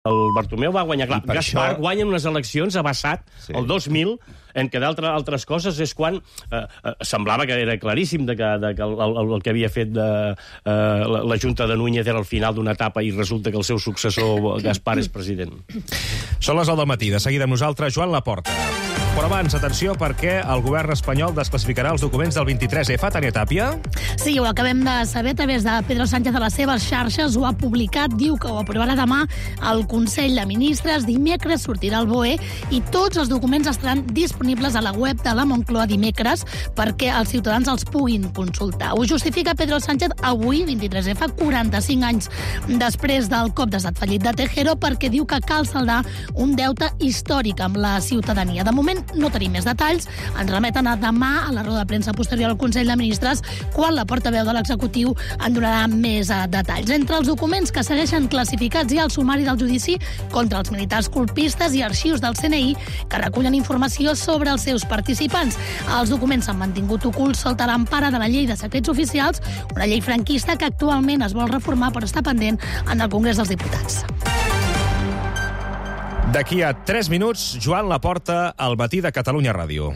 El Bartomeu va guanyar. Clar, Gaspar guanya unes eleccions a Bassat, el 2000, en què d'altres coses és quan semblava que era claríssim que el que havia fet la Junta de Núñez era el final d'una etapa i resulta que el seu successor, Gaspar, és president. Són les 9 del matí. De seguida amb nosaltres, Joan Laporta. Però abans, atenció, perquè el govern espanyol desclassificarà els documents del 23F. Tania Tàpia? Sí, ho acabem de saber a través de Pedro Sánchez a les seves xarxes. Ho ha publicat, diu que ho aprovarà demà al Consell de Ministres. Dimecres sortirà el BOE i tots els documents estaran disponibles a la web de la Moncloa dimecres perquè els ciutadans els puguin consultar. Ho justifica Pedro Sánchez avui, 23F, 45 anys després del cop d'estat fallit de Tejero, perquè diu que cal saldar un deute històric amb la ciutadania. De moment no tenim més detalls. Ens remeten a demà, a la roda de premsa posterior al Consell de Ministres, quan la portaveu de l'executiu en donarà més detalls. Entre els documents que segueixen classificats hi ha el sumari del judici contra els militars colpistes i arxius del CNI que recullen informació sobre els seus participants. Els documents s'han mantingut ocults sota l'empara de la llei de secrets oficials, una llei franquista que actualment es vol reformar però està pendent en el Congrés dels Diputats. D'aquí a 3 minuts, Joan Laporta, al matí de Catalunya Ràdio.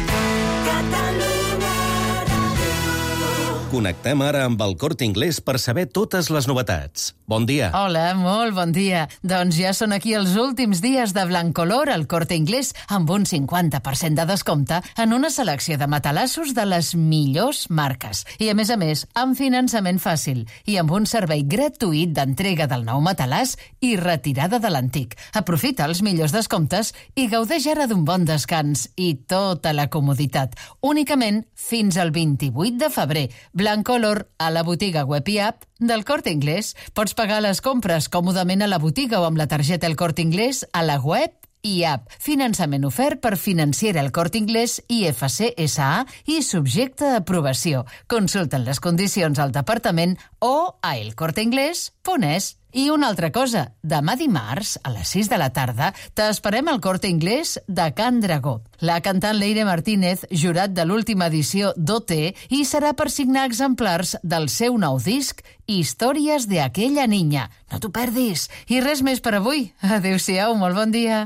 Connectem ara amb el Corte Inglés per saber totes les novetats. Bon dia. Hola, molt bon dia. Doncs ja són aquí els últims dies de Blancolor al Corte Inglés amb un 50% de descompte en una selecció de matalassos de les millors marques. I a més, amb finançament fàcil i amb un servei gratuït d'entrega del nou matalàs i retirada de l'antic. Aprofita els millors descomptes i gaudeix ara d'un bon descans i tota la comoditat. Únicament fins al 28 de febrer. Blancolor a la botiga web i app del Corte Inglés. Pots pagar les compres còmodament a la botiga o amb la targeta El Corte Inglés a la web i app. Finançament ofert per Financiera El Corte Inglés i IFC SA i subjecte a aprovació. Consulten les condicions al departament o a elcorteinglés.es. I una altra cosa, demà dimarts, a les 6 de la tarda, t'esperem al Corte Inglés de Can Dragó. La cantant Leire Martínez, jurat de l'última edició d'OT, hi serà per signar exemplars del seu nou disc Històries de aquella niña. No t'ho perdis. I res més per avui. Adéu-siau, molt bon dia.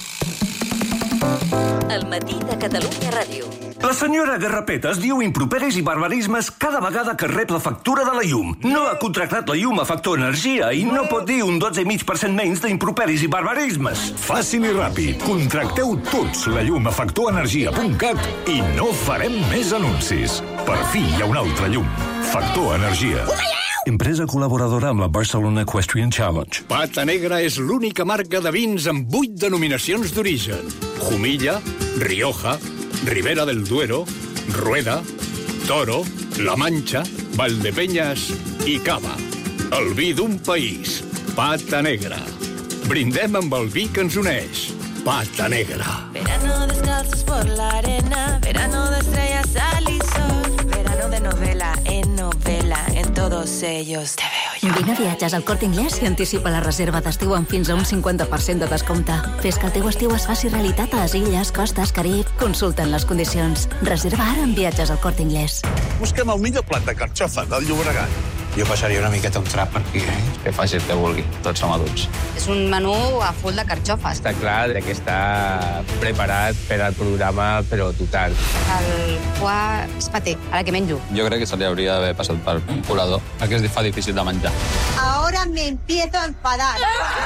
El matí de Catalunya Ràdio. La senyora Garrapetes diu improperis i barbarismes cada vegada que rep la factura de la llum. No ha contractat la llum a Factor Energia i no pot dir un 12,5% menys d'improperis i barbarismes. Fàcil i ràpid. Contracteu tots la llum a factorenergia.cat i no farem més anuncis. Per fi hi ha una altra llum. Factor Energia. Empresa col·laboradora amb la Barcelona Equestrian Challenge. Pata Negra és l'única marca de vins amb 8 denominacions d'origen. Jumilla, Rioja, Ribera del Duero, Rueda, Toro, La Mancha, Valdepeñas i Cava. El vi d'un país. Pata Negra. Brindem amb el vi que ens uneix. Pata Negra. Verano descalzos por la arena, verano de estrellas, sal y sol, verano de novela, en todos ellos te veo yo. Vine a viatges al Corte Inglés i anticipa la reserva d'estiu amb fins a un 50% de descompte. Fes que el teu estiu es faci realitat a les illes, costes, Carib. Consulta'n les condicions. Reserva ara en viatges al Corte Inglés. Busquem el millor plat de carxofa del Llobregat. Jo passaria una miqueta un trap per aquí, Que faci el que vulgui. Tots som adults. És un menú a full de carxofes. Està clar que està preparat per al programa, però total. El foie és paté, ara que menjo. Jo crec que se li hauria d'haver passat pel colador, perquè es fa difícil de menjar. Ahora me empiezo a enfadar.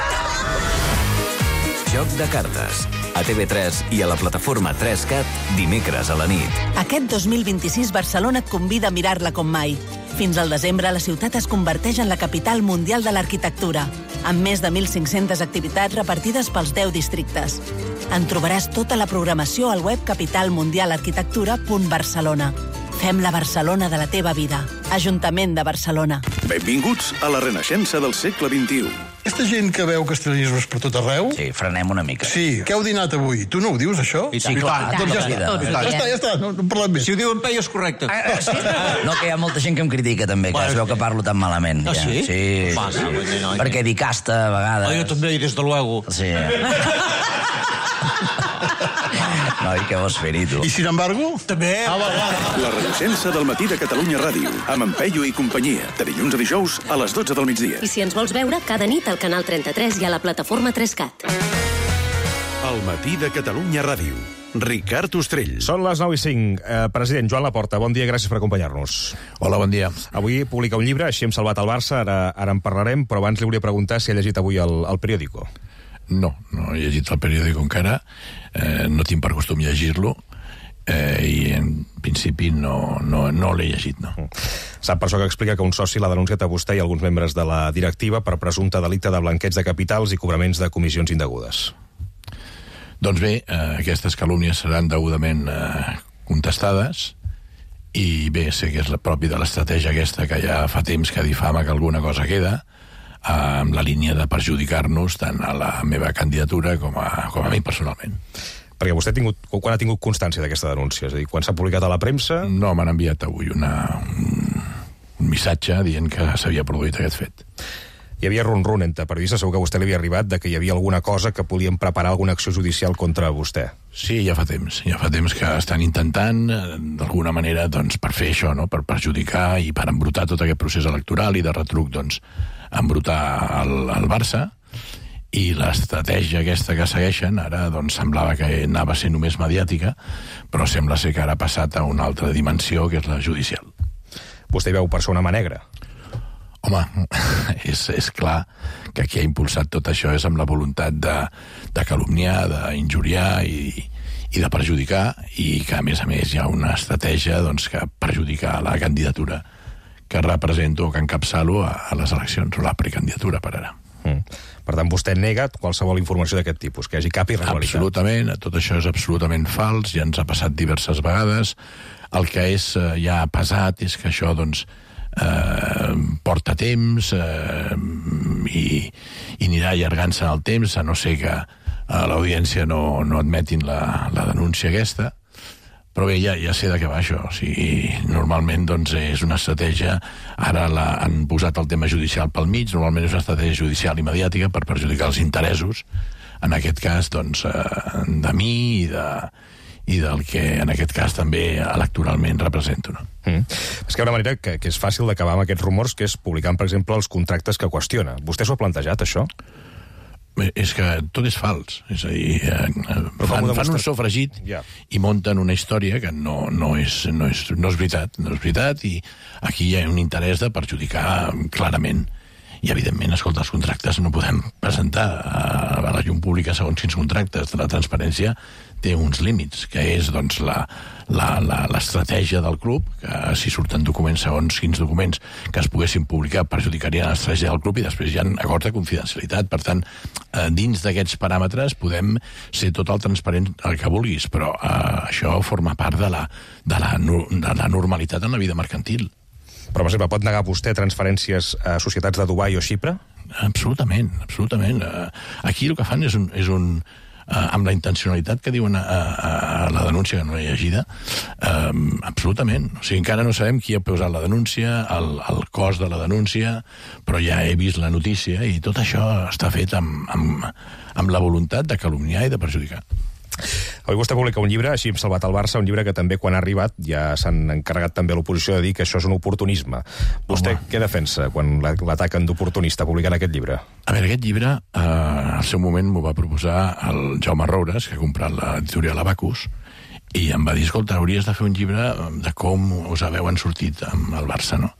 Joc de cartes. A TV3 i a la plataforma 3CAT, dimecres a la nit. Aquest 2026 Barcelona et convida a mirar-la com mai. Fins al desembre, la ciutat es converteix en la capital mundial de l'arquitectura, amb més de 1.500 activitats repartides pels 10 districtes. En trobaràs tota la programació al web capitalmundialarquitectura.barcelona. Fem la Barcelona de la teva vida. Ajuntament de Barcelona. Benvinguts a la renaixença del segle XXI. Aquesta gent que veu castellanismes per tot arreu... Sí, frenem una mica. Sí, què heu dinat avui? Tu no ho dius, això? Sí, clar. Ja està, no parlem més. Si ho diuen bé és correcte. No, que hi ha molta gent que em critica, també, que es veu que parlo tan malament. Ah, sí? Sí. Perquè dic casta, a vegades. Jo també, i des de luego. Sí. Noi, què vols fer-hi, tu? I sin embargo? També. La Renaixença del matí de Catalunya Ràdio, amb en Peyu i companyia, de dilluns a dijous a les 12 del migdia. I si ens vols veure, cada nit al canal 33 i a la plataforma 3CAT. El matí de Catalunya Ràdio. Ricard Ostrell. Són les 9:05. President Joan Laporta, bon dia, gràcies per acompanyar-nos. Hola, bon dia. Avui publica un llibre, Així hem salvat el Barça, ara en parlarem, però abans li volia preguntar si ha llegit avui el periòdico. No he llegit el periòdico encara, no tinc per costum llegir-lo, i en principi no l'he llegit, no. Sap per això que explica que un soci l'ha denunciat a vostè i alguns membres de la directiva per presumpte delicte de blanqueig de capitals i cobraments de comissions indegudes. Doncs bé, aquestes calúmnies seran degudament contestades, i bé, sé que és la pròpia de l'estratègia aquesta que ja fa temps que difama que alguna cosa queda, amb la línia de perjudicar-nos tant a la meva candidatura com a mi personalment. Perquè vostè quan ha tingut constància d'aquesta denúncia? És a dir, quan s'ha publicat a la premsa? No, m'han enviat avui un missatge dient que s'havia produït aquest fet. Hi havia ron-ron entre periodistes, segur que a vostè li havia arribat de que hi havia alguna cosa que podien preparar alguna acció judicial contra vostè. Sí, ja fa temps que estan intentant, d'alguna manera, doncs, per fer això, no? Per perjudicar i per embrutar tot aquest procés electoral i de retruc, doncs, embrutar el Barça, i l'estratègia aquesta que segueixen ara doncs semblava que anava a ser només mediàtica, però sembla ser que ara ha passat a una altra dimensió, que és la judicial. Vostè hi veu per ser una mà negra? Home, és clar que qui ha impulsat tot això és amb la voluntat de calumniar, d'injuriar i de perjudicar, i que a més hi ha una estratègia doncs, que perjudica la candidatura que represento o que encapçalo a les eleccions, o la precandidatura per ara. Per tant, vostè nega qualsevol informació d'aquest tipus, que hi hagi cap irregularitat. Absolutament, tot això és absolutament fals, ja ens ha passat diverses vegades. El que ja ha passat és que això doncs, porta temps i anirà allargant-se en el temps, a no ser que a l'audiència no admetin la denúncia aquesta. Però bé, ja sé de què va això. O sigui, normalment doncs, és una estratègia, ara han posat el tema judicial pel mig, normalment és una estratègia judicial i mediàtica per perjudicar els interessos, en aquest cas, doncs, de mi i del que, en aquest cas, també electoralment represento. No? És que hi ha una manera que és fàcil d'acabar amb aquests rumors, que és publicant, per exemple, els contractes que qüestiona. Vostè s'ho ha plantejat, això? És que tot és fals. És a dir, fan un sofregit i munten una història que no és veritat. No és veritat, i aquí hi ha un interès de perjudicar clarament. I, evidentment, escolta, els contractes no podem presentar a la llum pública segons quins contractes. La transparència té uns límits, que és doncs, l'estratègia del club, que si surten documents segons quins documents que es poguessin publicar perjudicarien l'estratègia del club, i després hi ha acords de confidencialitat. Per tant, dins d'aquests paràmetres podem ser tot el transparent el que vulguis, però això forma part de la normalitat en la vida mercantil. Però, per exemple, pot negar vostè transferències a societats de Dubai o Xipre? Absolutament. Aquí el que fan és amb la intencionalitat que diuen a la denúncia, que no l'he llegida, absolutament. O sigui, encara no sabem qui ha posat la denúncia, el cost de la denúncia, però ja he vist la notícia, i tot això està fet amb la voluntat de calumniar i de perjudicar. Avui vostè publica un llibre, Així hem salvat el Barça, un llibre que també, quan ha arribat, ja s'han encarregat també a l'oposició de dir que això és un oportunisme. Vostè què defensa quan l'ataquen d'oportunista publicant aquest llibre? A veure, aquest llibre, al seu moment m'ho va proposar el Jaume Roures, que ha comprat l'editorial Abacus, i em va dir, escolta, hauries de fer un llibre de com us haveu sortit amb el Barça, no?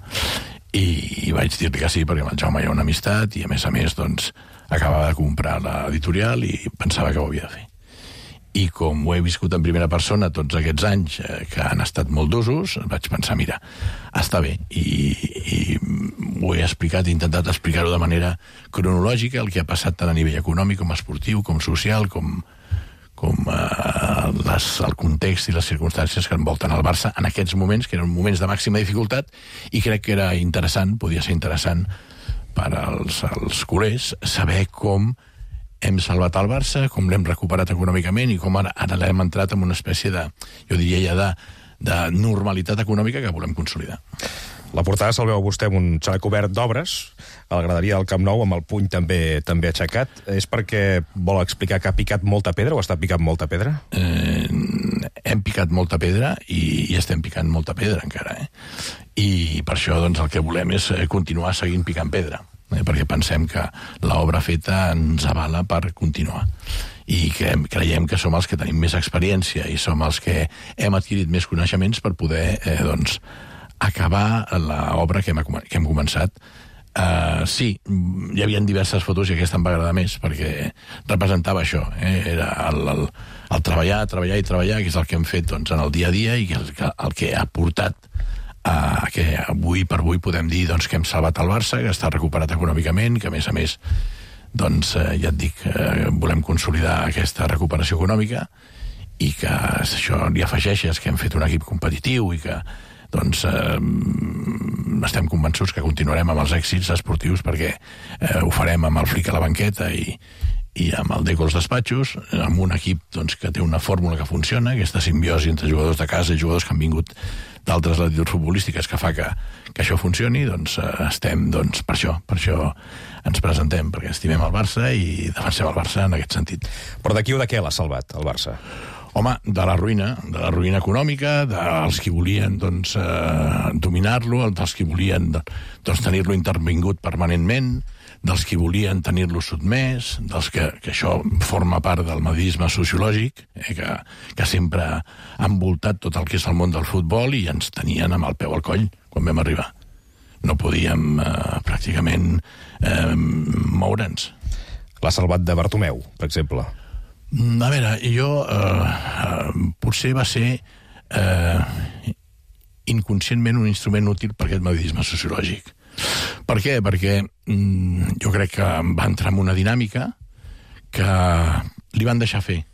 I vaig dir-li que sí, perquè amb el Jaume hi ha una amistat, i a més, doncs, acabava de comprar l'editorial i pensava que ho havia de fer. I com ho he viscut en primera persona tots aquests anys, que han estat molt d'usos, vaig pensar, mira, està bé, i ho he explicat, he intentat explicar-ho de manera cronològica, el que ha passat tant a nivell econòmic com esportiu, com social, com el context i les circumstàncies que envolten el Barça en aquests moments, que eren moments de màxima dificultat, i crec que era interessant, podia ser interessant per als culers, saber com hem salvat el Barça, com l'hem recuperat econòmicament i com ara l'hem entrat en una espècie de, jo diria ja, de normalitat econòmica que volem consolidar. La portada se'l veu vostè amb un xalec obert d'obres a la graderia del Camp Nou, amb el puny també aixecat. És perquè vol explicar que ha picat molta pedra o està picant molta pedra? Hem picat molta pedra i estem picant molta pedra encara, I per això doncs, el que volem és continuar seguint picant pedra, perquè pensem que l'obra feta ens avala per continuar. I creiem que som els que tenim més experiència i som els que hem adquirit més coneixements per poder, acabar l'obra que hem començat. Sí, hi havia diverses fotos i aquesta em va agradar més perquè representava això, era el treballar, que és el que hem fet doncs, en el dia a dia i el que ha portat a que avui per avui podem dir doncs, que hem salvat el Barça, que està recuperat econòmicament, que a més doncs, ja et dic, volem consolidar aquesta recuperació econòmica i que això li afegeixes que hem fet un equip competitiu i que doncs estem convençuts que continuarem amb els èxits esportius perquè ho farem amb el Flick a la banqueta i amb el Deco als despatxos, amb un equip doncs, que té una fórmula que funciona, aquesta simbiosi entre jugadors de casa i jugadors que han vingut d'altres latituds futbolístiques que fa que això funcioni, doncs estem per això ens presentem, perquè estimem el Barça i defensem el Barça en aquest sentit. Però de qui o de què l'ha salvat, el Barça? Home, de la ruïna econòmica, dels que volien doncs, dominar-lo, dels que volien doncs, tenir-lo intervingut permanentment, dels que volien tenir-lo sotmès, dels que això forma part del madridisme sociològic, que sempre ha envoltat tot el que és el món del futbol i ens tenien amb el peu al coll quan vam arribar. No podíem pràcticament moure'ns. L'ha salvat de Bartomeu, per exemple. A veure, jo potser va ser inconscientment un instrument útil per aquest madridisme sociològic. Per què? Perquè jo crec que va entrar en una dinàmica que li van deixar fer.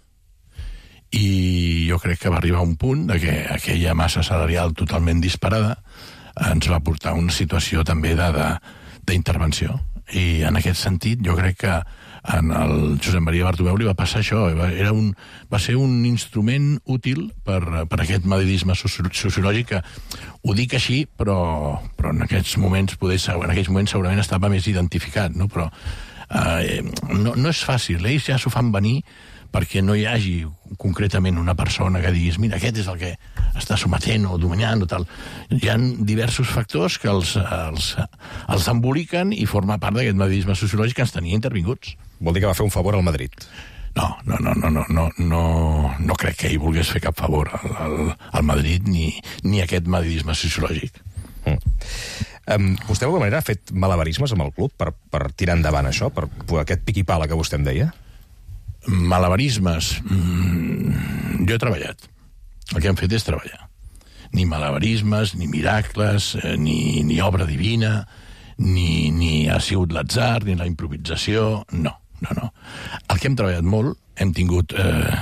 I jo crec que va arribar a un punt que aquella massa salarial totalment disparada ens va portar a una situació també d'intervenció. I en aquest sentit jo crec que en el Josep Maria Bartomeu li va passar això, va ser un instrument útil per aquest madridisme sociològic que ho dic així, però en aquells moments segurament estava més identificat, no? Però no és fàcil, ells ja s'ho fan venir perquè no hi hagi concretament una persona que diguis, mira, aquest és el que està sometent o dominant o tal. Hi ha diversos factors que els emboliquen i forma part d'aquest madridisme sociològic que ens tenia intervinguts. Vol dir que va fer un favor al Madrid? No crec que ell volgués fer cap favor al Madrid ni aquest madridisme sociològic. Vostè d'alguna manera ha fet malabarismes amb el club per tirar endavant això, per aquest piqui-pala que vostè em deia? Malabarismes? Jo he treballat. El que hem fet és treballar. Ni malabarismes, ni miracles, ni obra divina, ni ha sigut l'atzar, ni la improvisació, no. El que hem treballat molt, hem tingut,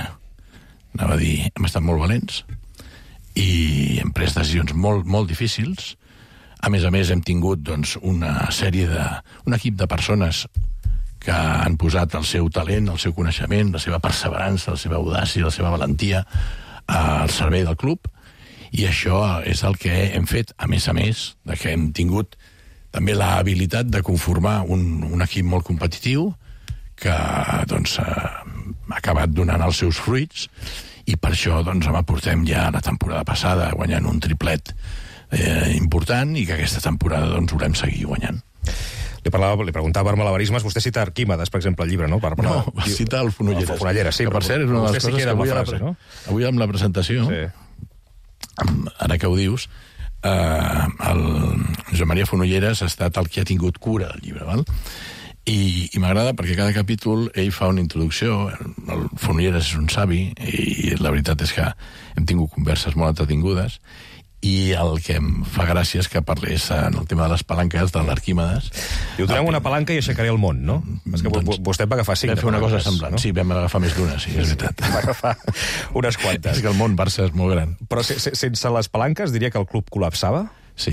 hem estat molt valents i hem pres decisions molt difícils. A més, hem tingut doncs, un equip de persones que han posat el seu talent, el seu coneixement, la seva perseverança, la seva audàcia, la seva valentia al servei del club, i això és el que hem fet, a més, de que hem tingut també l'habilitat de conformar un equip molt competitiu que doncs, ha acabat donant els seus fruits, i per això doncs, portem ja la temporada passada guanyant un triplet important i que aquesta temporada doncs, volem seguir guanyant. Li preguntava per malabarismes, vostè cita Arquímedes, per exemple, al llibre, no? No, va citar el Fonolleres. El Fonolleres, sí. Que per cert és una de les coses que avui amb la presentació, ara que ho dius, el Josep Maria Fonolleres ha estat el que ha tingut cura del llibre, val? I m'agrada perquè cada capítol ell fa una introducció, el Fonolleres és un savi i la veritat és que hem tingut converses molt entretingudes, i el que em fa gràcia és que parlés en el tema de les palanques de l'Arquímedes. Diu, donem una palanca i aixecaré el món, no? És que vostè va agafar 5 vam fer una cosa semblant, no? Sí, vam agafar més d'una, sí, és veritat. Va agafar unes quantes. És que el món Barça és molt gran. Però sense les palanques diria que el club col·lapsava? Sí.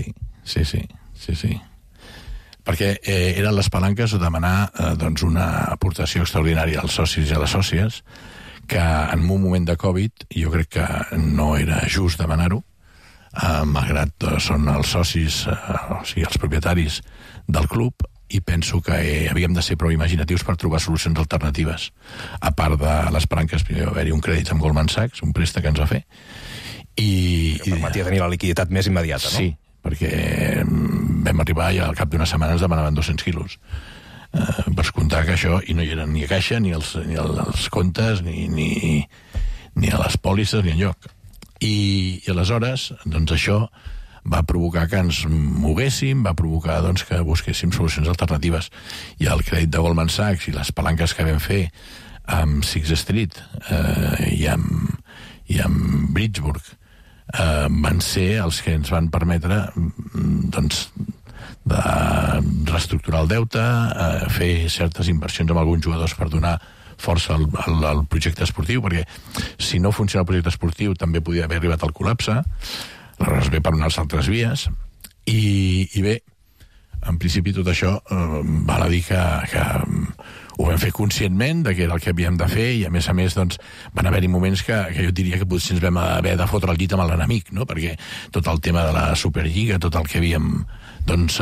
Perquè eren les palanques o demanar doncs, una aportació extraordinària als socis i a les sòcies, que en un moment de Covid jo crec que no era just demanar-ho, malgrat són els socis, o sigui, els propietaris del club, i penso que havíem de ser prou imaginatius per trobar solucions alternatives. A part de les palanques, primer va haver-hi un crèdit amb Goldman Sachs, un préstec que ens va fer, i permetia tenir la liquiditat més immediata, no? Sí, perquè vam arribar i al cap d'una setmana ens demanaven 200 quilos. Per comptar que això, i no hi eren ni a caixa, ni els comptes, ni a les pòlisses, ni enlloc. I aleshores, doncs això va provocar que ens moguéssim, va provocar doncs, que busquéssim solucions alternatives. I el crèdit de Goldman Sachs i les palanques que vam fer amb Sixth Street i amb Bridgeburg van ser els que ens van permetre doncs, de reestructurar el deute, fer certes inversions amb alguns jugadors per donar força al projecte esportiu, perquè si no funciona el projecte esportiu també podia haver arribat al col·lapse. Aleshores ve per unes altres vies, i bé, en principi tot això val a dir que ho vam fer conscientment de que era el que havíem de fer, i a més doncs, van haver-hi moments que jo diria que potser ens vam haver de fotre el llit amb l'enemic, no? Perquè tot el tema de la Superliga, tot el que havíem doncs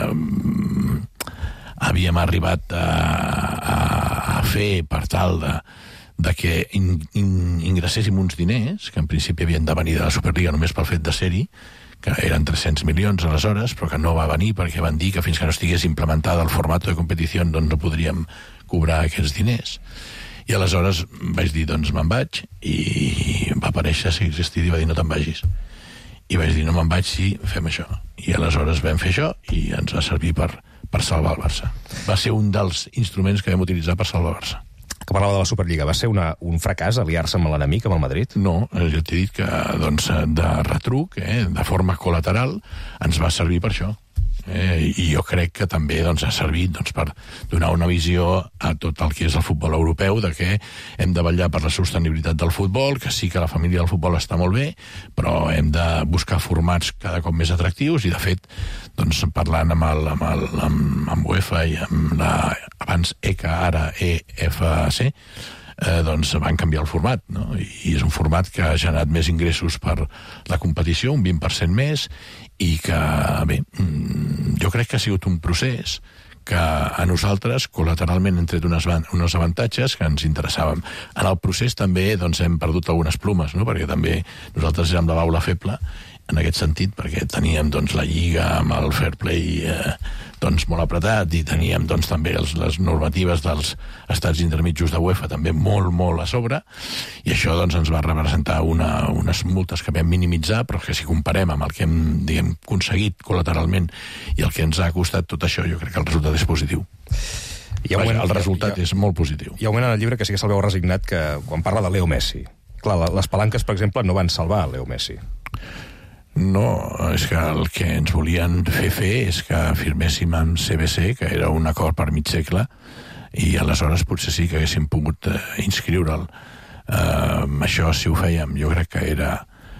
havíem arribat a fer per tal de que ingresséssim uns diners que en principi havien de venir de la Superliga només pel fet de ser-hi, que eren 300 milions aleshores, però que no va venir perquè van dir que fins que no estigués implementada el format de competició doncs no podríem cobrar aquests diners. I aleshores vaig dir, doncs me'n vaig, i va aparèixer Sixth Street i va dir no te'n vagis. I vaig dir no me'n vaig si fem això. I aleshores vam fer això i ens va servir per salvar el Barça. Va ser un dels instruments que vam utilitzar per salvar el Barça. Que parlava de la Superliga, va ser un fracàs aliar-se amb l'enemic, amb el Madrid? No, jo t'he dit que doncs, de retruc, de forma col·lateral, ens va servir per això. I jo crec que també doncs, ha servit doncs, per donar una visió a tot el que és el futbol europeu, de que hem de vetllar per la sostenibilitat del futbol, que sí que la família del futbol està molt bé, però hem de buscar formats cada cop més atractius, i de fet, doncs, parlant amb UEFA i amb abans ECA, ara EFC, doncs van canviar el format, no? I és un format que ha generat més ingressos per la competició, un 20% més, i que, bé, jo crec que ha sigut un procés que a nosaltres, col·lateralment, hem tret uns avantatges que ens interessaven. En el procés també doncs, hem perdut algunes plumes, no? Perquè també nosaltres érem la baula feble en aquest sentit, perquè teníem doncs, la Lliga amb el fair play doncs, molt apretat, i teníem doncs, també les normatives dels estats intermitjos de UEFA també molt, molt a sobre, i això doncs, ens va representar unes multes que vam minimitzar, però que si comparem amb el que hem aconseguit col·lateralment i el que ens ha costat tot això, jo crec que el resultat és positiu. El resultat és molt positiu. Hi ha un moment en el llibre que sí que se'l veu resignat, que quan parla de Leo Messi. Clar, les palanques, per exemple, no van salvar Leo Messi. No, és que el que ens volien fer és que firméssim amb CBC, que era un acord per mig segle, i aleshores potser sí que haguéssim pogut inscriure'l. Això, si ho fèiem, jo crec que era...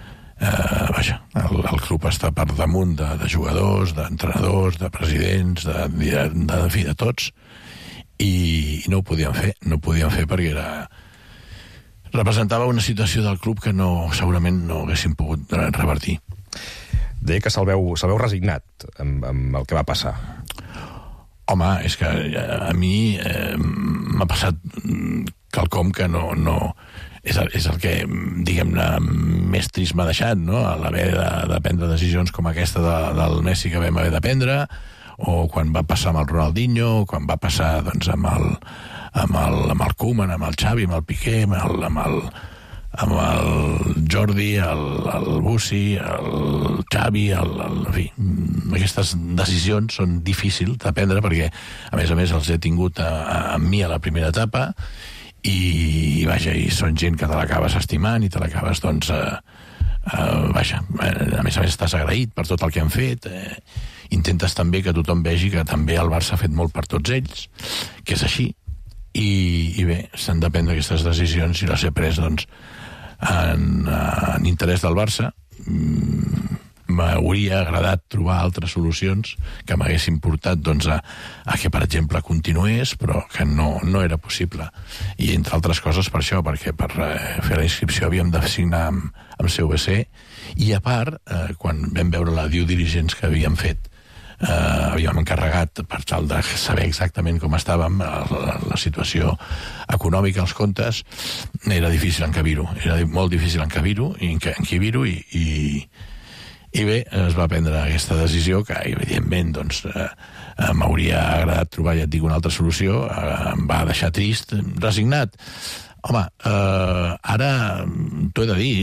el club està per damunt de jugadors, d'entrenadors, de presidents, de tots, i no ho podíem fer. No ho podíem fer perquè representava una situació del club que segurament no haguéssim pogut revertir. Deia que se'l veu resignat amb el que va passar. Home, és que a mi m'ha passat quelcom que no és el que, diguem-ne, més trist m'ha deixat, no? L'haver de prendre decisions com aquesta del Messi que vam haver de prendre, o quan va passar amb el Ronaldinho, quan va passar doncs, amb el Koeman, amb el Xavi, amb el Piqué, amb el Jordi, el Bussi, el Xavi, en fi, aquestes decisions són difícils de prendre perquè, a més els he tingut amb mi a la primera etapa, i són gent que te l'acabes estimant i te l'acabes, doncs, a més estàs agraït per tot el que han fet, intentes també que tothom vegi que també el Barça ha fet molt per tots ells, que és així, i bé, s'han de prendre aquestes decisions i les he pres, doncs, en interès del Barça, m'hauria agradat trobar altres solucions que m'haguessin portat doncs, a que, per exemple, continués, però que no era possible. I, entre altres coses, per això, perquè per fer la inscripció havíem de signar amb CVC, i a part, quan vam veure la due diligence que havíem fet, havíem encarregat per tal de saber exactament com estàvem, la situació econòmica, els comptes, era difícil encabir-ho, era molt difícil encabir-ho i bé, es va prendre aquesta decisió que, evidentment, doncs, m'hauria agradat trobar, ja et dic, una altra solució, em va deixar trist, resignat. Home, ara t'ho he de dir,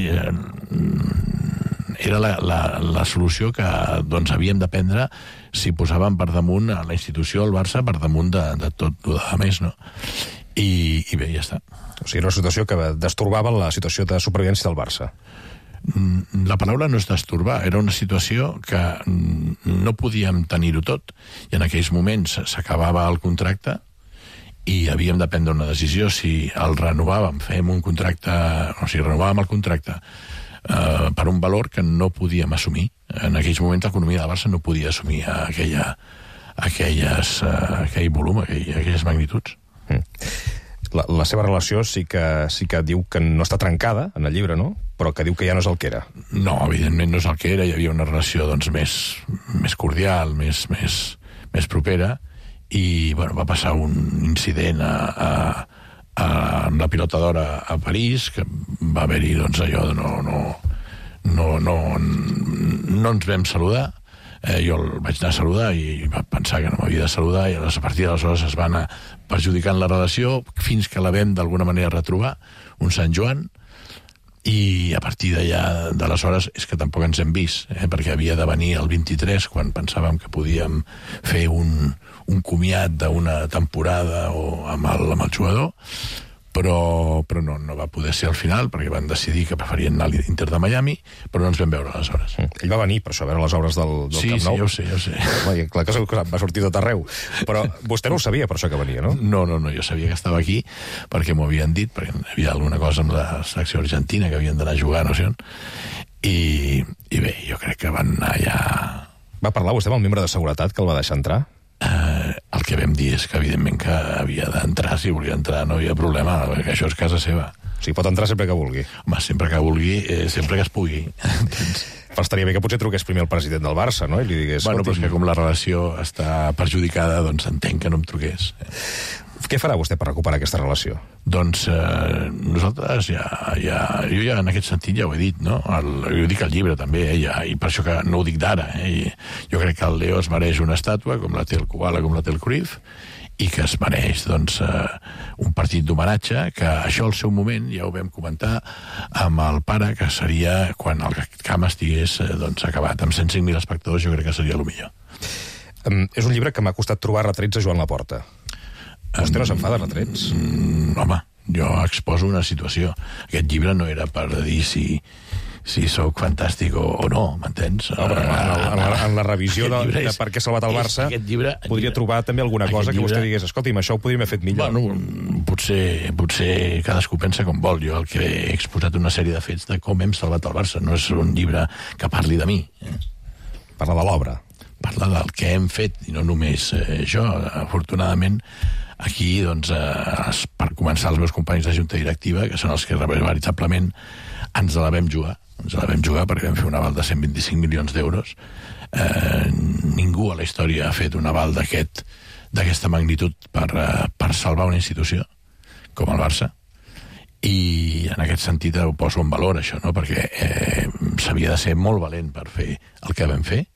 era la solució que doncs, havíem de prendre si posàvem per damunt a la institució, el Barça, per damunt de tot el de més, no? I bé, ja està. O sigui, era una situació que destorbava la situació de supervivència del Barça. La paraula no és destorbar, era una situació que no podíem tenir-ho tot, i en aquells moments s'acabava el contracte i havíem de prendre una decisió si el renovàvem, fèiem un contracte, o sigui, renovàvem el contracte per un valor que no podíem assumir. En aquells moments l'economia del Barça no podia assumir aquell volum, aquelles magnituds. La seva relació sí que diu que no està trencada en el llibre, no? Però que diu que ja no és el que era. No, evidentment no és el que era, hi havia una relació doncs, més cordial, més propera, i bueno, va passar un incident amb la pilota d'or a París, que va haver-hi doncs, allò de no ens vam saludar. Jo el vaig anar a saludar i va pensar que no m'havia de saludar, i a partir d'aleshores es va anar perjudicant la relació fins que la vam d'alguna manera retrobar un Sant Joan, i a partir d'aleshores és que tampoc ens hem vist, perquè havia de venir el 23, quan pensàvem que podíem fer un comiat d'una temporada amb el jugador, però no va poder ser al final, perquè van decidir que preferien anar a l'Inter de Miami, però no ens vam veure aleshores. Ell va venir, per això, a veure les obres del Camp Nou. Sí, ja ho sé. Clar que va sortir tot arreu. Però vostè no ho sabia, per això que venia, no? No, jo sabia que estava aquí, perquè m'ho havien dit, perquè hi havia alguna cosa amb la selecció argentina que havien d'anar a jugar, no sé on, i bé, jo crec que van anar ja... Va parlar vostè amb el membre de seguretat que el va deixar entrar? El que vam dir és que, evidentment, que havia d'entrar, si volia entrar, no hi ha problema, perquè això és casa seva. O sigui, pot entrar sempre que vulgui. Home, sempre que vulgui, sempre que es pugui. Però estaria bé que potser truqués primer al president del Barça, no? I li digués... Bueno, però és que com la relació està perjudicada, doncs entenc que no em truqués. Què farà vostè per recuperar aquesta relació? Doncs nosaltres jo ja en aquest sentit ja ho he dit, no? Jo dic al llibre també, i per això que no ho dic d'ara. Jo crec que el Leo es mereix una estàtua, com la té el Kubala, com la té el Cruyff, i que es mereix doncs, un partit d'homenatge, que això al seu moment ja ho vam comentar amb el pare, que seria quan el camp estigués doncs, acabat. Amb 105.000 espectadors jo crec que seria el millor. És un llibre que m'ha costat trobar retrets a Joan Laporta. Vostè no s'enfada, retrets? Home, jo exposo una situació. Aquest llibre no era per dir si sóc fantàstic o no, m'entens? No, però en la revisió de per què ha salvat el Barça podria trobar també alguna cosa que vostè digués, escolti'm, això ho podríem haver fet millor. Bueno, potser cadascú pensa com vol. Jo el que he exposat una sèrie de fets de com hem salvat el Barça. No és un llibre que parli de mi. Parla de l'obra. Parla del que hem fet, i no només jo. Afortunadament, aquí, doncs, per començar, els meus companys de junta directiva, que són els que veritablement ens la vam jugar. Ens la vam jugar perquè vam fer un aval de 125 milions d'euros. Ningú a la història ha fet un aval d'aquesta magnitud per salvar una institució com el Barça. I en aquest sentit ho poso en valor, això, no? Perquè s'havia de ser molt valent per fer el que vam fer,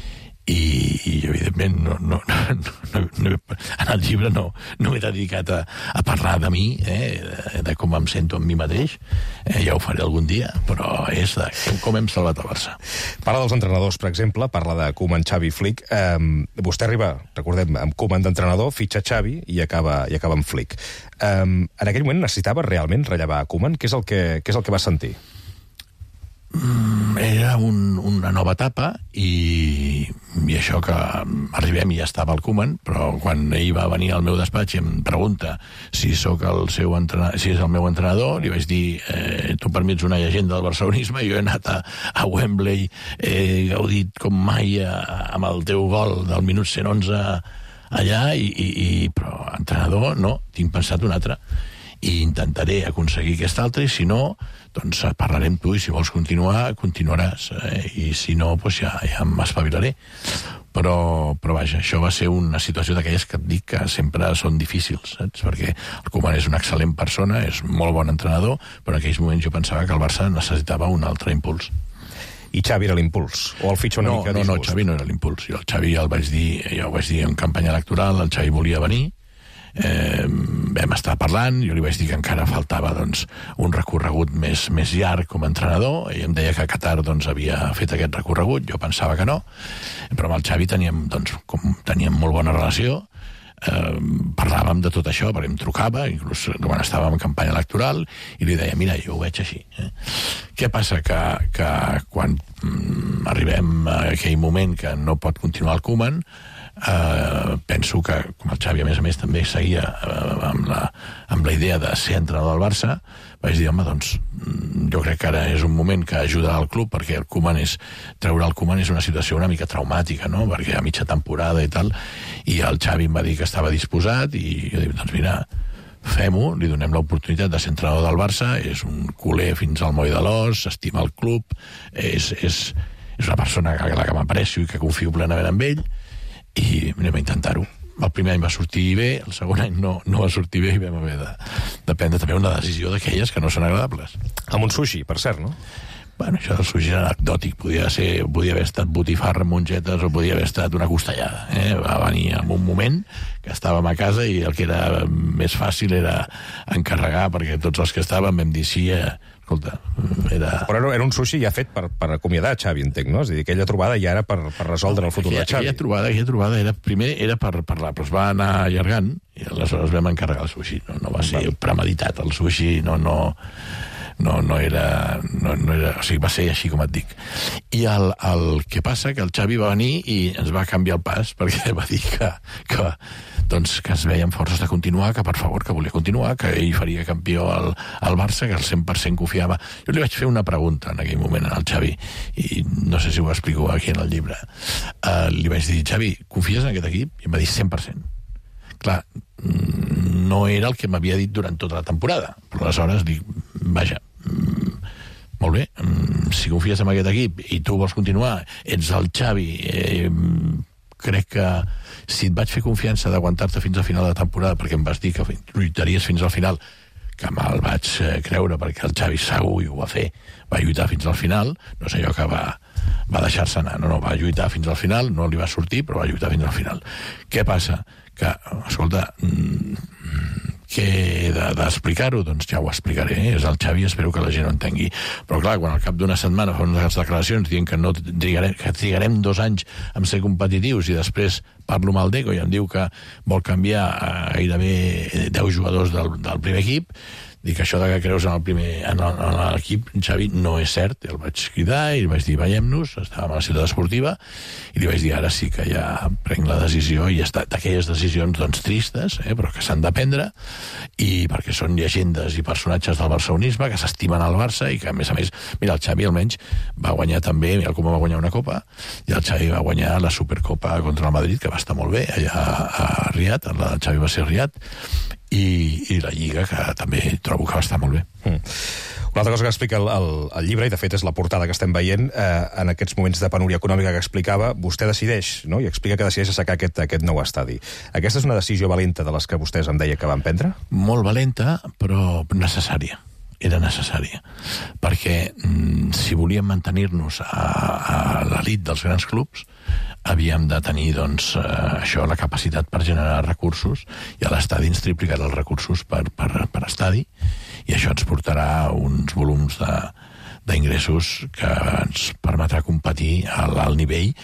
i evidentment en el llibre no m'he dedicat a parlar de mi, de com em sento amb mi mateix. Ja ho faré algun dia, però és de com hem salvat el Barça. Parla dels entrenadors, per exemple, parla de Koeman, Xavi, Flick. Vostè arriba, recordem, amb Koeman d'entrenador, fitxa Xavi i acaba amb Flick. En aquell moment necessitava realment rellevar a Koeman? Què és el que va sentir? era una nova etapa i això que arribem i ja estava el Koeman, però quan ell va venir al meu despatx i em pregunta si sóc si és el meu entrenador, li vaig dir tu per mi ets una llegenda del barcelonisme, jo he anat a Wembley, he gaudit com mai amb el teu gol del minut 111 allà, però entrenador no, tinc pensat un altre i intentaré aconseguir aquest altre, i si no, doncs parlarem tu, i si vols continuar, continuaràs, i si no, doncs ja m'espavilaré. Però vaja, això va ser una situació d'aquelles que et dic que sempre són difícils, saps? Perquè el Koeman és una excel·lent persona, és molt bon entrenador, però en aquells moments jo pensava que el Barça necessitava un altre impuls. I Xavi era l'impuls? O el fitxa una mica disgust? No, Xavi no era l'impuls. Jo el Xavi jo ho vaig dir en campanya electoral, el Xavi volia venir, vam estar parlant, jo li vaig dir que encara faltava un recorregut més llarg com a entrenador, ell em deia que Qatar havia fet aquest recorregut, jo pensava que no, però amb el Xavi teníem molt bona relació, parlàvem de tot això, perquè em trucava, inclús quan estàvem en campanya electoral, i li deia, mira, jo ho veig així. Què passa? Que quan arribem a aquell moment que no pot continuar el Koeman, penso que, com el Xavi a més també seguia amb la idea de ser entrenador del Barça, vaig dir, home, doncs jo crec que ara és un moment que ajuda al club, perquè treure el Koeman és una situació una mica traumàtica, no? Perquè a mitja temporada i tal, i el Xavi em va dir que estava disposat, i jo dic, doncs mira, fem-ho, li donem l'oportunitat de ser entrenador del Barça, és un culer fins al moll de l'os, estima el club, és una persona a la que m'aprecio i que confio plenament en ell, i anem a intentar-ho. El primer any va sortir bé, el segon any no va sortir bé, i vam haver de prendre també una decisió d'aquelles que no són agradables. Amb un sushi, per cert, no? Bueno, això del sushi era anecdòtic, podia haver estat botifarra amb mongetes o podia haver estat una costellada. Va venir en un moment que estàvem a casa i el que era més fàcil era encarregar, perquè tots els que estàvem vam dir sí, escolta, era... Però era un sushi ja fet per acomiadar Xavi, entenc, no? És a dir, aquella trobada ja era per resoldre el futur de Xavi. Aquella trobada primer era per parlar, però es va anar allargant i aleshores vam encarregar el sushi. No va ser premeditat, el sushi no era, o sigui, va ser així com et dic. I el que passa que el Xavi va venir i ens va canviar el pas, perquè va dir que es veien forces de continuar, que per favor, que volia continuar, que ell faria campió al Barça, que al 100% confiava. Jo li vaig fer una pregunta en aquell moment al Xavi, i no sé si ho explico aquí en el llibre. Li vaig dir, Xavi, confies en aquest equip? I em va dir 100%. Clar, no era el que m'havia dit durant tota la temporada, però aleshores dic, vaja, molt bé, si confies en aquest equip i tu vols continuar, ets el Xavi, crec que si et vaig fer confiança d'aguantar-te fins al final de la temporada, perquè em vas dir que lluitaries fins al final, que me'l vaig creure, perquè el Xavi segur i ho va fer, va lluitar fins al final, no sé jo que va deixar-se anar, no, va lluitar fins al final, no li va sortir, però va lluitar fins al final. Què passa? Que, escolta, què he d'explicar-ho? Doncs ja ho explicaré, és el Xavi, espero que la gent ho entengui. Però clar, quan al cap d'una setmana fa unes declaracions dient que trigarem 2 anys en ser competitius i després parlo amb el Deco i em diu que vol canviar gairebé 10 jugadors del primer equip, dic, això de que creus en l'equip, Xavi, no és cert. El vaig cridar i li vaig dir, veiem-nos, estàvem a la ciutat esportiva, i li vaig dir, ara sí que ja prenc la decisió, i d'aquelles decisions tristes, però que s'han de prendre, i perquè són llegendes i personatges del barcelonisme, que s'estimen al Barça, i que, a més, mira, el Xavi almenys va guanyar també, el Koeman va guanyar una copa, i el Xavi va guanyar la Supercopa contra el Madrid, que va estar molt bé, allà a Riad, el Xavi va ser a Riad, i la Lliga, que també trobo que va estar molt bé. Una altra cosa que explica el llibre, i de fet és la portada que estem veient, en aquests moments de penúria econòmica que explicava, vostè decideix, no? I explica que decideix assecar aquest nou estadi. Aquesta és una decisió valenta de les que vostès em deia que van prendre? Molt valenta, però necessària. Era necessària. Perquè si volíem mantenir-nos a l'elit dels grans clubs, havíem de tenir, doncs, això, la capacitat per generar recursos, i a l'estadi ens triplicarà els recursos per estadi, i això ens portarà uns volums d'ingressos que ens permetrà competir a l'alt nivell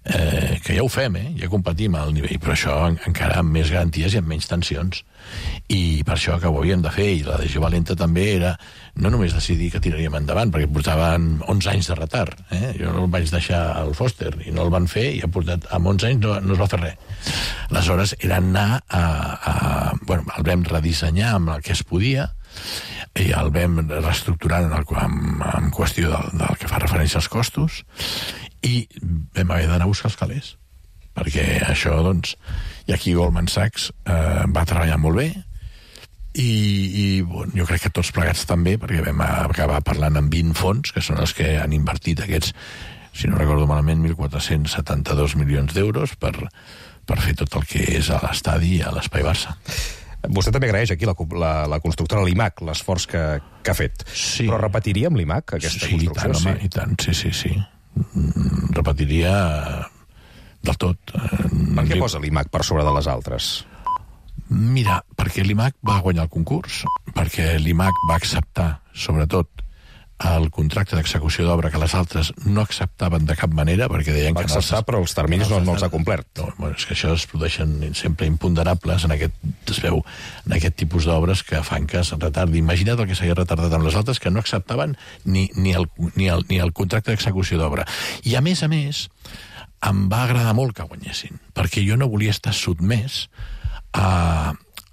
que ja ho fem, ja competim al nivell, però això encara amb més garanties i amb menys tensions. I per això que ho havíem de fer, i la decisió valenta també era no només decidir que tiraríem endavant, perquè portaven 11 anys de retard. Jo no el vaig deixar al Foster i no el van fer, i ha portat amb 11 anys no es va fer res. Aleshores era anar el vam redissenyar amb el que es podia, i el vam reestructurar en qüestió del que fa referència als costos, i vam haver d'anar a buscar els calés, perquè això, doncs, i aquí Goldman Sachs va treballar molt bé, i jo crec que tots plegats també, perquè vam acabar parlant amb 20 fons, que són els que han invertit aquests, si no recordo malament, 1.472 milions d'euros per fer tot el que és a l'estadi i a l'Espai Barça. Vostè també agraeix aquí la constructora l'IMAC, l'esforç que ha fet. Sí. Però repetiria amb l'IMAC aquesta construcció? Sí, i tant, sí. Repetiria del tot. Per què posa l'IMAC per sobre de les altres? Mira, perquè l'IMAC va guanyar el concurs, perquè l'IMAC va acceptar, sobretot, el contracte d'execució d'obra que les altres no acceptaven de cap manera, perquè deien que... Va acceptar, però els terminis no els ha complert. No, és que això es produeixen sempre imponderables en aquest tipus d'obres que fan que es retardi. Imagina't el que s'havia retardat amb les altres, que no acceptaven ni el contracte d'execució d'obra. I a més, em va agradar molt que guanyessin, perquè jo no volia estar sotmès a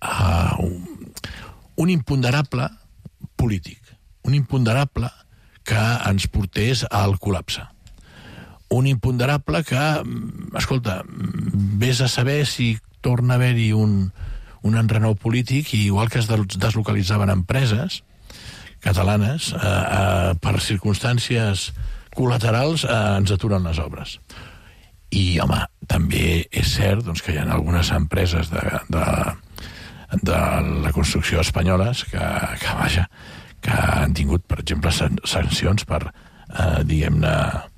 un imponderable polític, un imponderable que ens portés al col·lapse. Un imponderable que, escolta, vés a saber si torna a haver-hi un enrenou polític, i igual que es deslocalitzaven empreses catalanes, per circumstàncies col·laterals ens aturen les obres. I, home, també és cert que hi ha algunes empreses de la construcció espanyoles que han tingut, per exemple, sancions per, diguem-ne,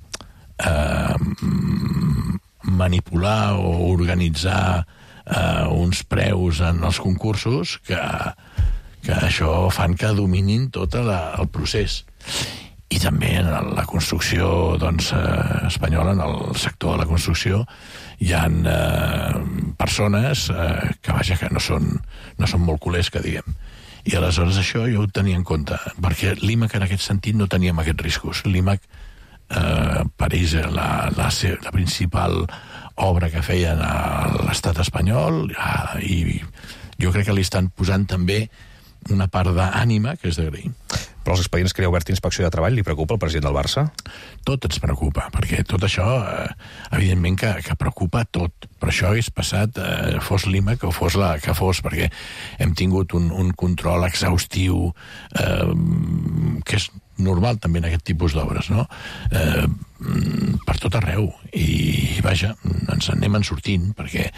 manipular o organitzar uns preus en els concursos que això fan que dominin tot el procés. I també en la construcció espanyola, en el sector de la construcció, hi ha persones que no són molt culers, que diguem. I aleshores això jo ho tenia en compte, perquè l'IMAC en aquest sentit no teníem aquests riscos. L'IMAC, per ells, la principal obra que feien a l'estat espanyol, i jo crec que li estan posant també una part d'ànima que és d'agrair. Però els expedients que li ha obert Inspecció de Treball li preocupa el president del Barça? Tot ens preocupa, perquè tot això, evidentment que preocupa tot. Però això hagués passat, fos l'IMAC o fos la que fos, perquè hem tingut un control exhaustiu, que és normal també en aquest tipus d'obres, no? Per tot arreu. I, vaja, ens anem sortint, perquè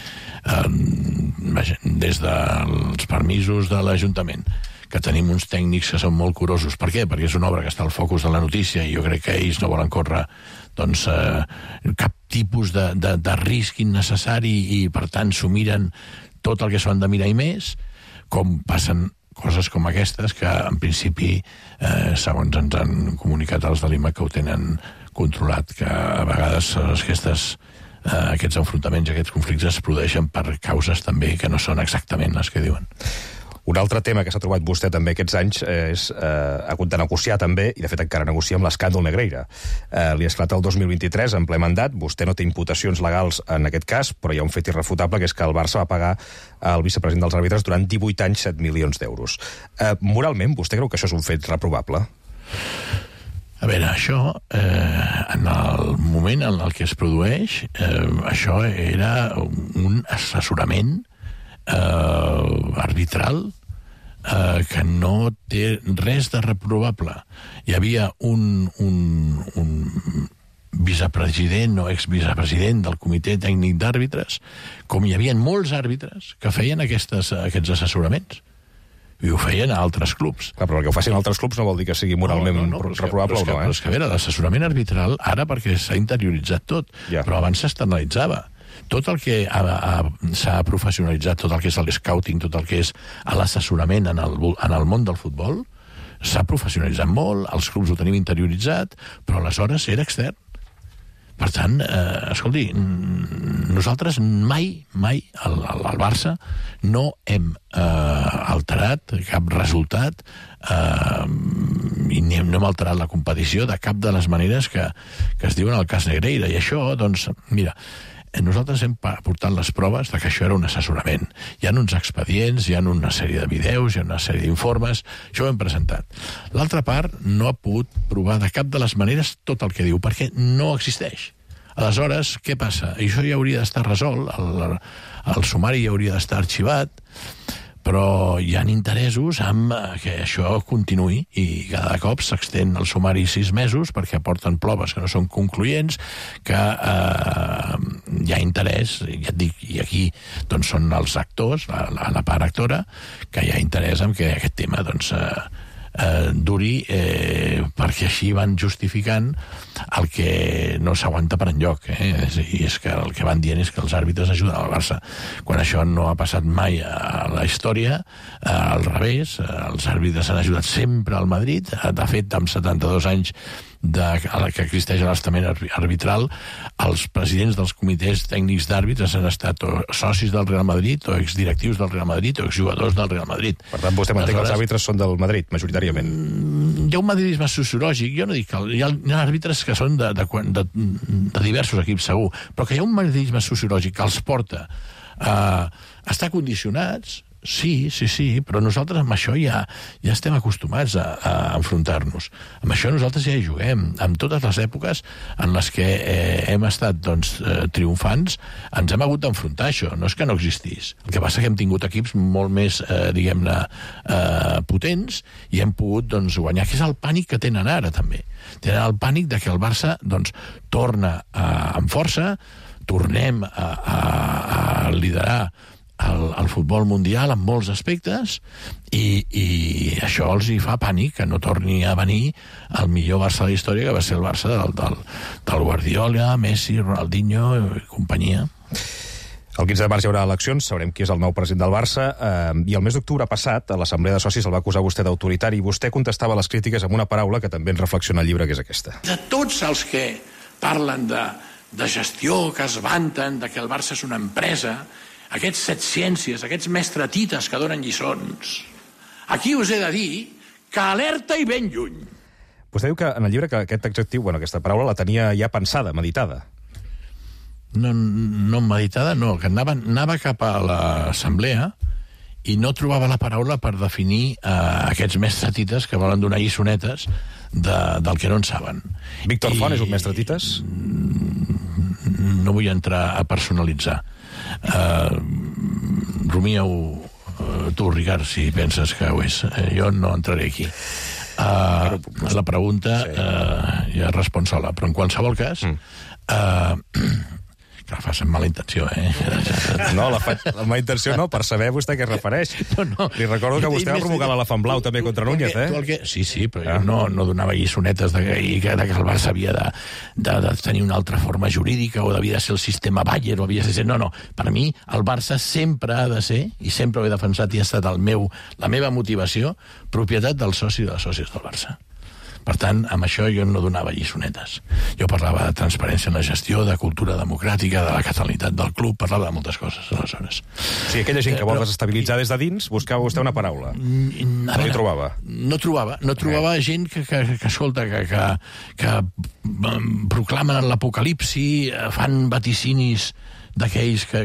des dels permisos de l'Ajuntament, que tenim uns tècnics que són molt curosos. Per què? Perquè és una obra que està al focus de la notícia, i jo crec que ells no volen córrer cap tipus de risc innecessari, i per tant s'ho miren tot el que s'ho han de mirar i més, com passen coses com aquestes, que en principi, segons ens han comunicat els de l'IMAC, que ho tenen controlat, que a vegades aquests enfrontaments, aquests conflictes es produeixen per causes també que no són exactament les que diuen. Un altre tema que s'ha trobat vostè també aquests anys és ha hagut de negociar també, i de fet encara negocia, amb l'escàndol Negreira. Li esclata el 2023 en ple mandat, vostè no té imputacions legals en aquest cas, però hi ha un fet irrefutable, que és que el Barça va pagar al vicepresident dels àrbitres durant 18 anys 7 milions d'euros. Moralment, vostè creu que això és un fet reprovable? A veure, això, en el moment en el que es produeix, això era un assessorament arbitral que no té res de reprovable. Hi havia un vicepresident o exvicepresident del comitè tècnic d'àrbitres, com hi havia molts àrbitres que feien aquests assessoraments. I ho feien a altres clubs. Clar, però el que ho facin altres clubs no vol dir que sigui moralment reprovable o no, Però és que, a veure, l'assessorament arbitral, ara perquè s'ha interioritzat tot, però abans s'externalitzava. Tot el que s'ha professionalitzat, tot el que és el scouting, tot el que és l'assessorament en el món del futbol, s'ha professionalitzat molt, els clubs ho tenim interioritzat, però aleshores era extern. Per tant, escolti, nosaltres mai al Barça no hem alterat cap resultat i no hem alterat la competició de cap de les maneres que es diuen al cas Negreira. I això, doncs, mira, nosaltres hem portat les proves de que això era un assessorament. Hi ha uns expedients, hi ha una sèrie de vídeos, hi ha una sèrie d'informes, això ho hem presentat. L'altra part no ha pogut provar de cap de les maneres tot el que diu, perquè no existeix. Aleshores, què passa? Això ja hauria d'estar resolt, el sumari ja hauria d'estar arxivat, però hi ha interessos en que això continuï i cada cop s'extén el sumari 6 mesos perquè aporten proves que no són concloents, que hi ha interès, ja et dic, i aquí doncs, són els actors, la part actora, que hi ha interès en que aquest tema doncs, duri perquè així van justificant el que no s'aguanta per enlloc, i és que el que van dient és que els àrbitres ajuden al Barça, quan això no ha passat mai a la història. Al revés, els àrbitres han ajudat sempre al Madrid. De fet, amb 72 anys que existeix l'estament arbitral, els presidents dels comitès tècnics d'àrbitres han estat o socis del Real Madrid, o exdirectius del Real Madrid, o exjugadors del Real Madrid. Per tant, vostè manté que els àrbitres són del Madrid, majoritàriament. Hi ha un madridisme sociològic. Jo no dic que hi ha àrbitres que són de diversos equips, segur, però que hi ha un madridisme sociològic que els porta a estar condicionats. Sí, però nosaltres amb això ja estem acostumats a enfrontar-nos. Amb això nosaltres ja hi juguem. En totes les èpoques en les que hem estat triomfants, ens hem hagut d'enfrontar això. No és que no existís. El que passa és que hem tingut equips molt més, diguem-ne, potents i hem pogut guanyar, que és el pànic que tenen ara, també. Tenen el pànic de que el Barça torna amb força, tornem a liderar el futbol mundial en molts aspectes i això els hi fa pànic que no torni a venir el millor Barça de la història, que va ser el Barça del Guardiola, Messi, Ronaldinho i companyia. El 15 de març hi haurà eleccions, sabrem qui és el nou president del Barça, i el mes d'octubre passat, a l'Assemblea de Socis el va acusar vostè d'autoritari, i vostè contestava les crítiques amb una paraula que també ens reflexiona el llibre, que és aquesta. De tots els que parlen de gestió, que es vanten de que el Barça és una empresa, aquests setciències, aquests mestratites que donen lliçons, aquí us he de dir que alerta i ben lluny. Vostè diu que en el llibre que aquest adjectiu, aquesta paraula la tenia ja pensada, meditada. No meditada, no, que anava cap a l'assemblea i no trobava la paraula per definir aquests mestratites que volen donar lliçonetes del que no en saben. Víctor Font és un mestratites? No vull entrar a personalitzar. Rumieu tu, Ricard, si penses que ho és. Jo no entraré aquí. La pregunta ja respon sola, però en qualsevol cas que la fas amb mala intenció, No, la mala intenció no, per saber vostè què es refereix. No. Li recordo que vostè va provocar l'elefant blau també contra Núñez, Sí, però jo no donava lliçonetes que el Barça havia de tenir una altra forma jurídica o havia de ser el sistema Bayer o havia de ser... No, per mi el Barça sempre ha de ser, i sempre ho he defensat i ha estat la meva motivació, propietat del soci i de les sòcies del Barça. Per tant, amb això jo no donava lliçonetes. Jo parlava de transparència en la gestió, de cultura democràtica, de la catalanitat del club, parlava de moltes coses, aleshores. Sí, aquella gent que vol desestabilitzar des de dins, buscava vostè una paraula. No hi trobava? No trobava gent que escolta, que proclamen l'apocalipsi, fan vaticinis d'aquells que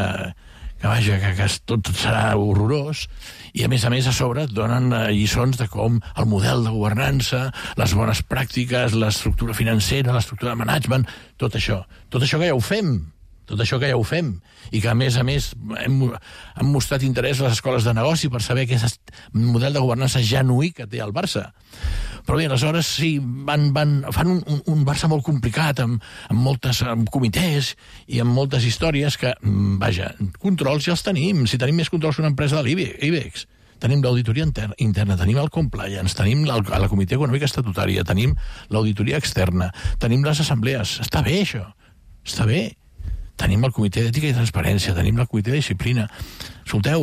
tot serà horrorós, i a més a sobre et donen lliçons de com el model de governança, les bones pràctiques, l'estructura financera, l'estructura de management, tot això que ja ho fem, i que a més han mostrat interès a les escoles de negoci per saber aquest model de governança genuí que té el Barça. Però bé, aleshores sí, fan un Barça molt complicat, amb moltes comitès i amb moltes històries que, controls ja els tenim. Si tenim més controls que una empresa de l'IBEX. Tenim l'auditoria interna, tenim el compliance, tenim la comitè econòmica estatutària, tenim l'auditoria externa, tenim les assemblees. Està bé, això. Està bé. Tenim el comitè d'ètica i transparència, tenim el comitè de disciplina. Escolteu,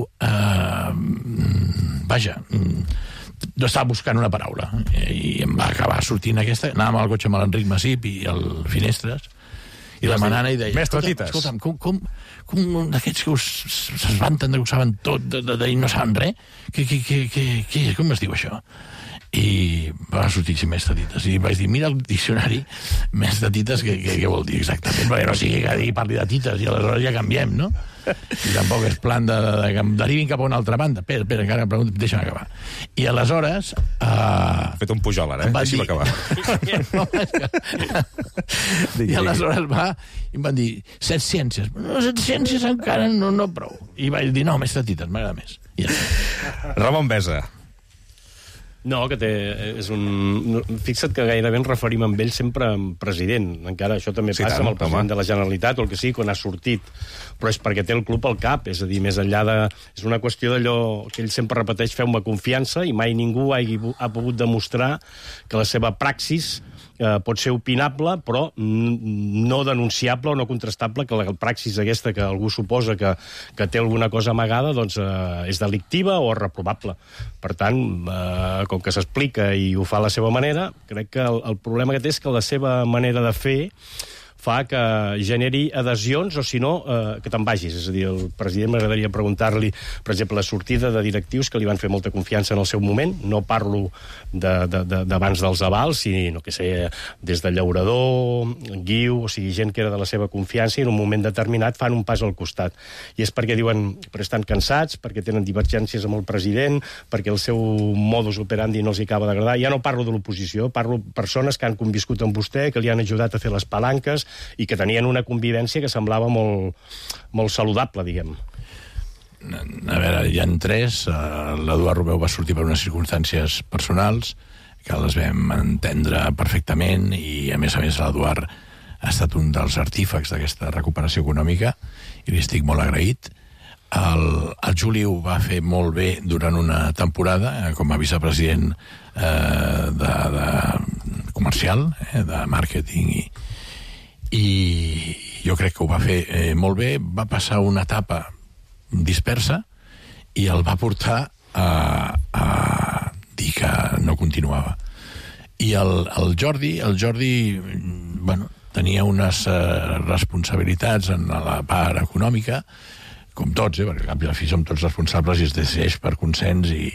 jo estava buscant una paraula i em va acabar sortint aquesta, anàvem al cotxe amb l'Enric Masip i el Finestres I demanant i deia... Mestre Tites. Escolta'm, com d'aquests que s'esvanten que ho saben tot i no saben res? Com es diu això? I va sortir Mestre Tites. I vaig dir, mira el diccionari Mestre Tites, què vol dir exactament? Perquè no sigui que parli de tites i aleshores ja canviem, no? I tampoc és plan de que em derivin cap a una altra banda. Espera, encara em pregunto, deixa'm acabar. I aleshores... Ha fet un pujol, ara, deixa'm acabar. I aleshores i em van dir, 7 ciències. No, 7 ciències encara no prou. I vaig dir, no, Mestre Tites, m'agrada més. Ramon Besa. No, que és un... Fixa't que gairebé ens referim amb ell sempre amb president. Encara això també passa amb el president de la Generalitat o el que sigui, quan ha sortit. Però és perquè té el club al cap. És a dir, més enllà de... És una qüestió d'allò que ell sempre repeteix, feu-me confiança, i mai ningú ha pogut demostrar que la seva praxis pot ser opinable, però no denunciable o no contrastable, que la praxis aquesta que algú suposa que té alguna cosa amagada, doncs és delictiva o reprovable. Per tant, com que s'explica i ho fa a la seva manera, crec que el problema que té és que la seva manera de fer fa que generi adhesions o, si no, que te'n vagis. És a dir, el president m'agradaria preguntar-li, per exemple, la sortida de directius que li van fer molta confiança en el seu moment. No parlo d'abans dels avals, sinó que sé, des de Llaurador, Guiu, o sigui, gent que era de la seva confiança i en un moment determinat fan un pas al costat. I és perquè diuen, però estan cansats, perquè tenen divergències amb el president, perquè el seu modus operandi no els hi acaba d'agradar. Ja no parlo de l'oposició, parlo de persones que han conviscut amb vostè, que li han ajudat a fer les palanques i que tenien una convivència que semblava molt saludable, diguem. A veure, hi ha 3. L'Eduard Romeu va sortir per unes circumstàncies personals que les vam entendre perfectament i, a més, l'Eduard ha estat un dels artífecs d'aquesta recuperació econòmica i li estic molt agraït. El Juli ho va fer molt bé durant una temporada com a vicepresident de comercial, de màrqueting i jo crec que ho va fer molt bé. Va passar una etapa dispersa i el va portar a dir que no continuava. I el Jordi, bueno, tenia unes responsabilitats en la part econòmica, com tots, perquè al cap i a la fi som tots responsables i es decideix per consens i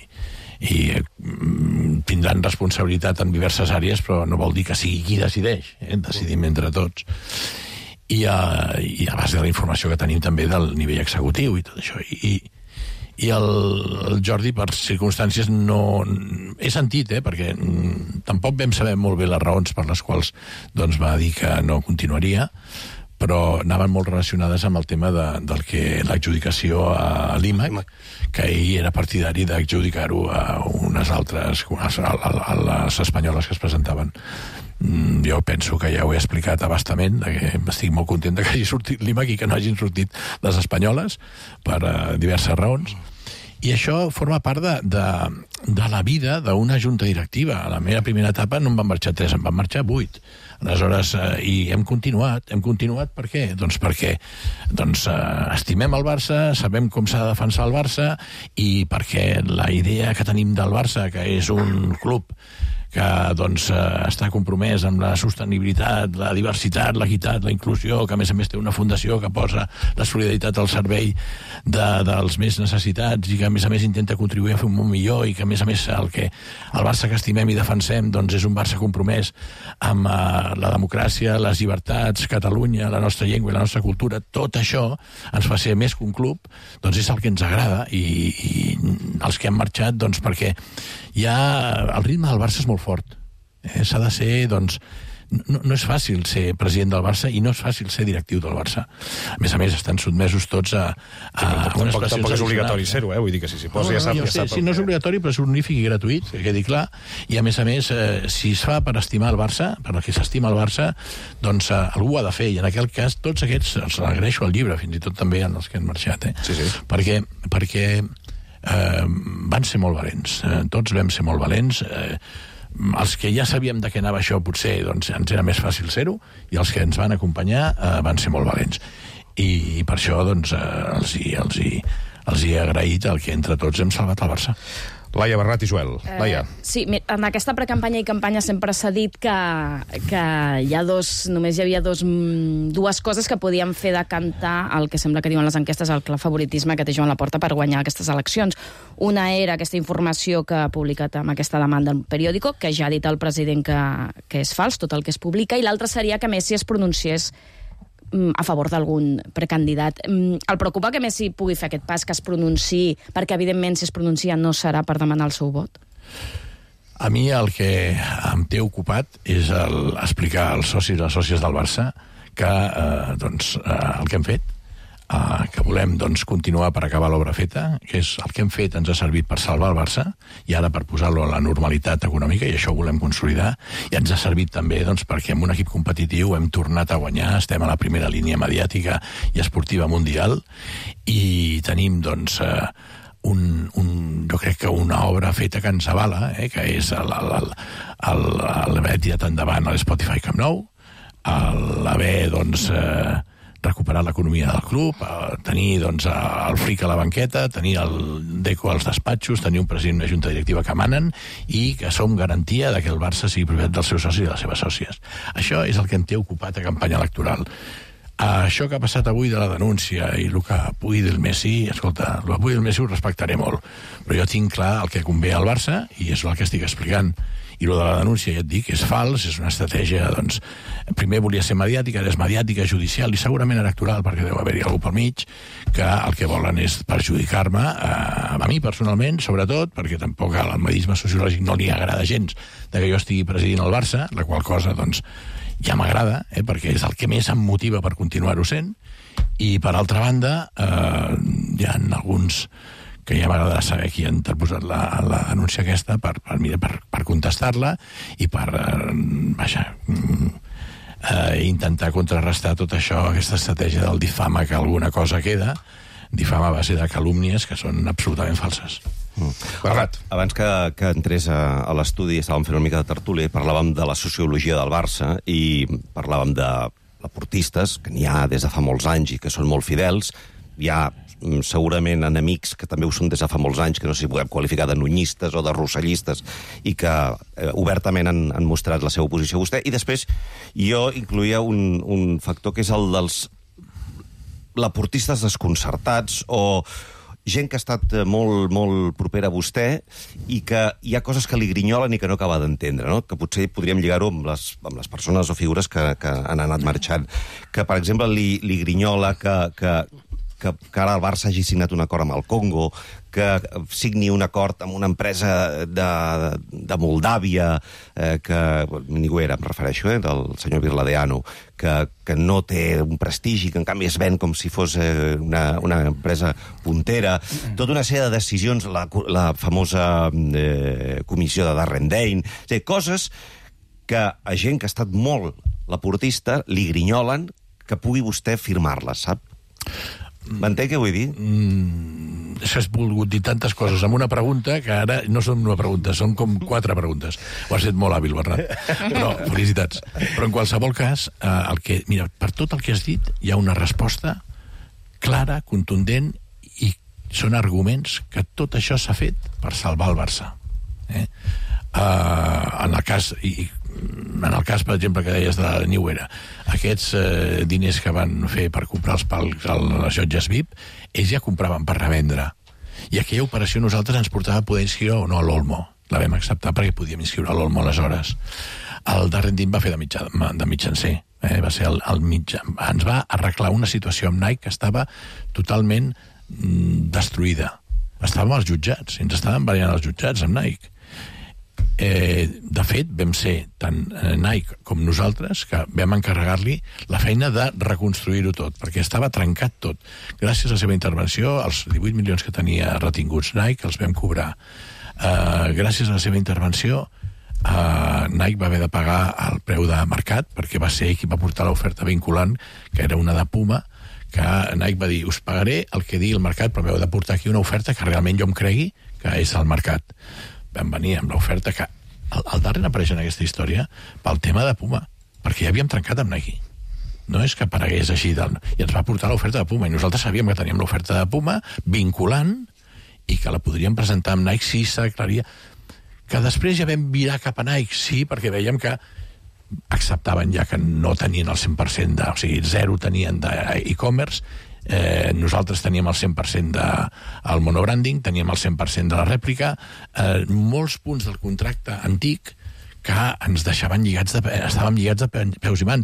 tindran responsabilitat en diverses àrees, però no vol dir que sigui qui decideix, decidim entre tots. I a base de la informació que tenim també del nivell executiu i tot això. I el Jordi, per circumstàncies, no... He sentit, perquè tampoc vam saber molt bé les raons per les quals doncs, va dir que no continuaria, però anaven molt relacionades amb el tema de l'adjudicació a l'IMAC, que ell era partidari d'adjudicar-ho a unes altres, a les espanyoles que es presentaven. Jo penso que ja ho he explicat abastament, que estic molt content que hagi sortit l'IMAC i que no hagin sortit les espanyoles per diverses raons. I això forma part de la vida d'una junta directiva. A la meva primera etapa no en van marxar 3, en van marxar 8. Aleshores, i hem continuat. Per què? Doncs perquè estimem el Barça, sabem com s'ha de defensar el Barça i perquè la idea que tenim del Barça, que és un club que està compromès amb la sostenibilitat, la diversitat, l'equitat, la inclusió, que a més té una fundació que posa la solidaritat al servei dels més necessitats i que a més intenta contribuir a fer un món millor i que a més el Barça que estimem i defensem és un Barça compromès amb la democràcia, les llibertats, Catalunya, la nostra llengua i la nostra cultura. Tot això ens fa ser més que un club, doncs és el que ens agrada i els que han marxat perquè ja el ritme del Barça és molt fort. S'ha de ser, no és fàcil ser president del Barça i no és fàcil ser directiu del Barça. A més, estan sotmesos tots a unes pressions. Tampoc és obligatori ser-ho, vull dir que si s'hi posa ja sap. Sí, no és obligatori, però és honorífic i gratuït, que quedi clar. I a més, si es fa per estimar el Barça, per el que s'estima el Barça, doncs algú ho ha de fer. I en aquell cas, tots aquests, els agraeixo al llibre, fins i tot també en els que han marxat. Perquè van ser molt valents. Tots vam ser molt valents. Els que ja sabíem de què anava això potser ens era més fàcil ser-ho i els que ens van acompanyar van ser molt valents i per això els hi he agraït el que entre tots hem salvat el Barça. Laia Bernat i Joel. Laia. Sí, en aquesta precampanya i campanya sempre s'ha dit que hi ha només hi havia dues coses que podien fer decantar el que sembla que diuen les enquestes, el clar favoritisme que té Joan Laporta per guanyar aquestes eleccions. Una era aquesta informació que ha publicat amb aquesta demanda en Periódico, que ja ha dit el president que és fals, tot el que es publica, i l'altra seria que Messi es pronunciés a favor d'algun precandidat. El preocupa que Messi pugui fer aquest pas, que es pronunciï, perquè evidentment si es pronuncia no serà per demanar el seu vot? A mi el que em té ocupat és explicar als socis i les sòcies del Barça que el que hem fet, que volem continuar per acabar l'obra feta, que és el que hem fet ens ha servit per salvar el Barça i ara per posar-lo a la normalitat econòmica, i això ho volem consolidar, i ens ha servit també perquè amb un equip competitiu hem tornat a guanyar, estem a la primera línia mediàtica i esportiva mundial, i tenim jo crec que una obra feta que ens avala, que és l'haver tirat endavant a l'Spotify Camp Nou, l'haver recuperar l'economia del club, tenir el fric a la banqueta, tenir el Deco als despatxos, tenir un president i una junta directiva que manen i que som garantia que el Barça sigui propietat dels seus socis i de les seves sòcies. Això és el que em té ocupat a campanya electoral. Això que ha passat avui de la denúncia i el que pugui dir el Messi, escolta, el que pugui dir el Messi ho respectaré molt, però jo tinc clar el que convé al Barça i és el que estic explicant. I el de la denúncia, ja et dic, és fals, és una estratègia, primer volia ser mediàtica, ara és mediàtica, judicial i segurament electoral, perquè deu haver-hi algú pel mig, que el que volen és perjudicar-me, a mi personalment, sobretot, perquè tampoc al medisme sociològic no li agrada gens que jo estigui presidint el Barça, la qual cosa, ja m'agrada, perquè és el que més em motiva per continuar-ho sent, i per altra banda, hi ha alguns que ja m'agradarà saber qui ha interposat la denúncia aquesta per contestar-la i per intentar contrarrestar tot això, aquesta estratègia del difama, que alguna cosa queda, difama a base de calúmnies que són absolutament falses. Bernat. Abans que entrés a l'estudi estàvem fent una mica de tertúlia i parlàvem de la sociologia del Barça i parlàvem de laportistes, que n'hi ha des de fa molts anys i que són molt fidels. Hi ha segurament enemics que també ho són des de fa molts anys, que no sé si podem qualificar de nunyistes o de rossellistes, i que obertament han mostrat la seva oposició a vostè. I després jo incloïa un factor que és el dels laportistes desconcertats o gent que ha estat molt, molt propera a vostè i que hi ha coses que li grinyolen i que no acaba d'entendre, no? Que potser podríem lligar-ho amb les persones o figures que han anat marxant. Que, per exemple, li grinyola que ara el Barça hagi signat un acord amb el Congo, que signi un acord amb una empresa de Moldàvia, que ningú era, em refereixo, del senyor Virladeano, que no té un prestigi, que en canvi es ven com si fos una empresa puntera. Tota una sèrie de decisions, la famosa comissió de Darrendain, coses que a gent que ha estat molt laportista li grinyolen que pugui vostè firmar-les, sap? M'entén què vull dir? Has volgut dir tantes coses amb una pregunta que ara no són una pregunta, són com 4 preguntes. Ho has fet molt hàbil, Bernat. Però, felicitats. Però en qualsevol cas, mira, per tot el que has dit hi ha una resposta clara, contundent, i són arguments que tot això s'ha fet per salvar el Barça. En el cas, per exemple, que deies de la New Era, aquests diners que van fer per comprar els palcs a les llotges VIP, ells ja compraven per revendre. I aquella operació nosaltres ens portava a poder inscriure o no a l'Olmo. La vam acceptar perquè podíem inscriure a l'Olmo aleshores. El Darrendain va fer de mitjancer. Va ser el mitjà. Ens va arreglar una situació amb Nike que estava totalment destruïda. Estàvem als jutjats, ens estaven barallant els jutjats amb Nike. De fet, vam ser tant Nike com nosaltres que vam encarregar-li la feina de reconstruir-ho tot, perquè estava trencat tot. Gràcies a la seva intervenció, els 18 milions que tenia retinguts Nike els vam cobrar. Gràcies a la seva intervenció, Nike va haver de pagar el preu de mercat, perquè va ser ell qui va portar l'oferta vinculant, que era una de Puma, que Nike va dir, us pagaré el que digui el mercat, però m'heu de portar aquí una oferta que realment jo em cregui que és el mercat. Vam venir amb l'oferta que al darrere apareix en aquesta història pel tema de Puma, perquè ja havíem trencat amb Nike. No és que aparegués així, i ens va portar l'oferta de Puma, i nosaltres sabíem que teníem l'oferta de Puma vinculant i que la podríem presentar amb Nike si s'aclaria, que després ja vam virar cap a Nike, sí, perquè veiem que acceptaven ja que no tenien el 100% o sigui, 0 tenien d'e-commerce, nosaltres teníem el 100% del monobranding, teníem el 100% de la rèplica, molts punts del contracte antic que ens deixaven estàvem lligats de peus i mans.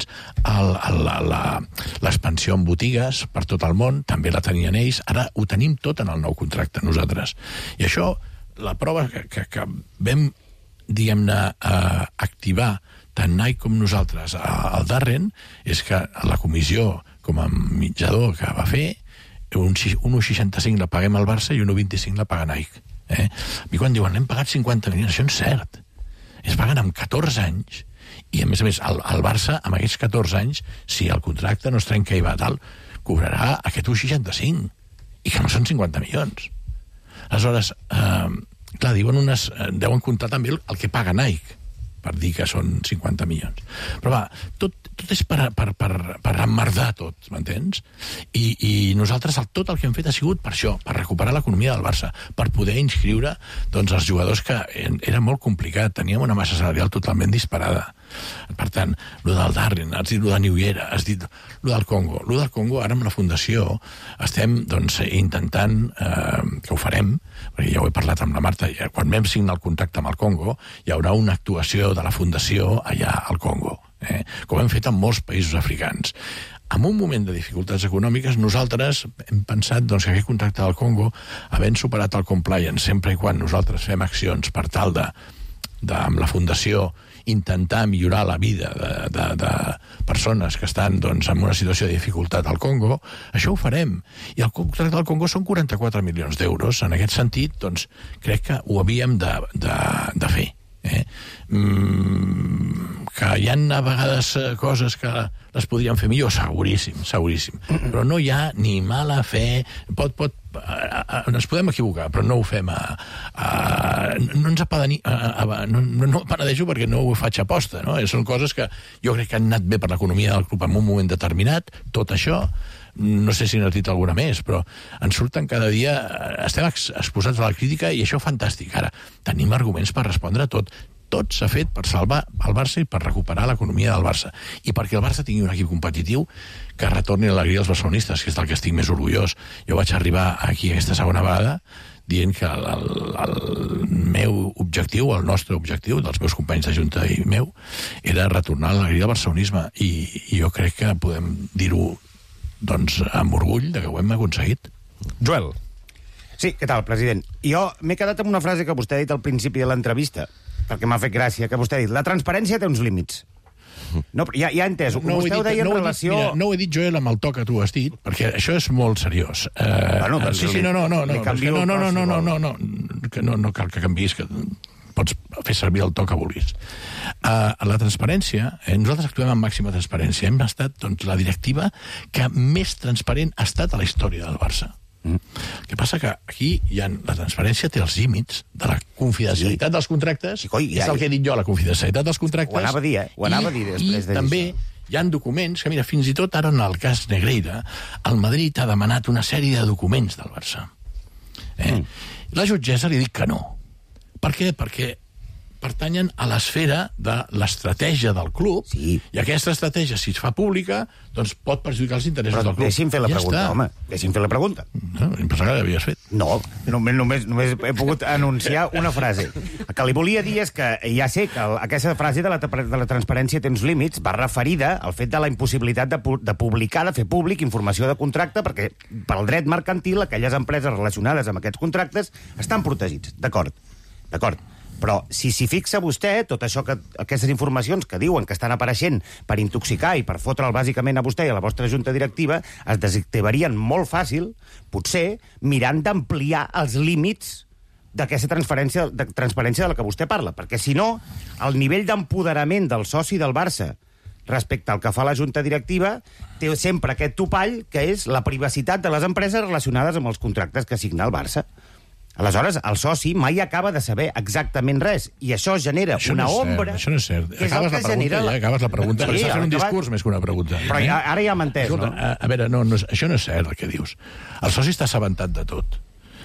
L'expansió en botigues per tot el món també la tenien ells, ara ho tenim tot en el nou contracte nosaltres. I això, la prova que vam, diguem-ne, activar tant Nike com nosaltres al Darren és que la comissió com a mitjador que va fer, un 1,65 la paguem al Barça i un 1,25 la paga Nike. A mi quan diuen hem pagat 50 milions, això no és cert. Es paguen amb 14 anys i, a més, el Barça, amb aquests 14 anys, si el contracte no es trenca i va tal, cobrarà aquest 1,65 i que no són 50 milions. Aleshores, clar, deuen comptar també el que paga Nike per dir que són 50 milions. Però va, tot és per emmerdar tot, m'entens? I nosaltres tot el que hem fet ha sigut per això, per recuperar l'economia del Barça, per poder inscriure els jugadors que era molt complicat, teníem una massa salarial totalment disparada. Per tant, lo del Darren, has dit lo de Niuera, has dit lo del Congo. Lo del Congo, ara amb la Fundació, estem intentant, que ho farem, perquè ja ho he parlat amb la Marta, quan vam signar el contracte amb el Congo, hi haurà una actuació de la Fundació allà al Congo, com hem fet en molts països africans. En un moment de dificultats econòmiques, nosaltres hem pensat que aquest contracte del Congo, havent superat el compliance, sempre i quan nosaltres fem accions per tal de amb la Fundació, intentar millorar la vida de persones que estan en una situació de dificultat al Congo, això ho farem. I el contracte del Congo són 44 milions d'euros. En aquest sentit, crec que ho havíem de fer. Que hi ha a vegades coses que les podríem fer millor, seguríssim, però no hi ha ni mala fe, ens podem equivocar, però no ho fem no penedejo perquè no ho faig aposta, no? Són coses que jo crec que han anat bé per l'economia del club en un moment determinat, tot això, no sé si n'has dit alguna més, però ens surten cada dia, estem exposats a la crítica i això fantàstic. Ara, tenim arguments per respondre a tot. Tot s'ha fet per salvar el Barça i per recuperar l'economia del Barça. I perquè el Barça tingui un equip competitiu que retorni l'alegria als barcelonistes, que és del que estic més orgullós. Jo vaig arribar aquí aquesta segona vegada dient que el meu objectiu, el nostre objectiu, dels meus companys de Junta i meu, era retornar l'alegria al barcelonisme. I jo crec que podem dir-ho amb orgull que ho hem aconseguit. Joel. Sí, què tal, president? Jo m'he quedat amb una frase que vostè ha dit al principi de l'entrevista, perquè m'ha fet gràcia, que vostè ha dit, la transparència té uns límits. No, ja he entès. Vostè ho deia en relació... Mira, no ho he dit, Joel, amb el to que tu has dit, perquè això és molt seriós. No cal que canviïs, que pots fer servir el to que vulguis. La transparència, nosaltres actuem amb màxima transparència. Hem estat la directiva que més transparent ha estat a la història del Barça. El que passa que aquí la transparència té els límits de la confidencialitat dels contractes, és el que he dit jo, la confidencialitat dels contractes. Ho anava a dir després de dir també hi ha documents que, mira, fins i tot ara en el cas Negreira, el Madrid ha demanat una sèrie de documents del Barça. La jutgessa li dic que no. Per què? Perquè pertanyen a l'esfera de l'estratègia del club, i aquesta estratègia, si es fa pública, doncs pot perjudicar els interessos del club. Però deixi'm fer la pregunta, home. Deixi'm fer la pregunta. No, em pensava que l'havies fet. No, només he pogut anunciar una frase. El que li volia dir és que ja sé que aquesta frase de la transparència té uns límits va referida al fet de la impossibilitat de publicar, de fer públic informació de contracte, perquè pel dret mercantil aquelles empreses relacionades amb aquests contractes estan protegits. D'acord. Però si s'hi fixa vostè, tot això aquestes informacions que diuen que estan apareixent per intoxicar i per fotre'l bàsicament a vostè i a la vostra junta directiva, es desactivarien molt fàcil, potser, mirant d'ampliar els límits d'aquesta transparència de la que vostè parla. Perquè, si no, el nivell d'empoderament del soci del Barça respecte al que fa la junta directiva té sempre aquest topall que és la privacitat de les empreses relacionades amb els contractes que signa el Barça. Aleshores, el soci mai acaba de saber exactament res, i això genera una ombra... Això no és cert. Acabes la pregunta, perquè estàs fent un discurs més que una pregunta. Però ara ja m'ha entès, no? A veure, això no és cert, el que dius. El soci està assabentat de tot.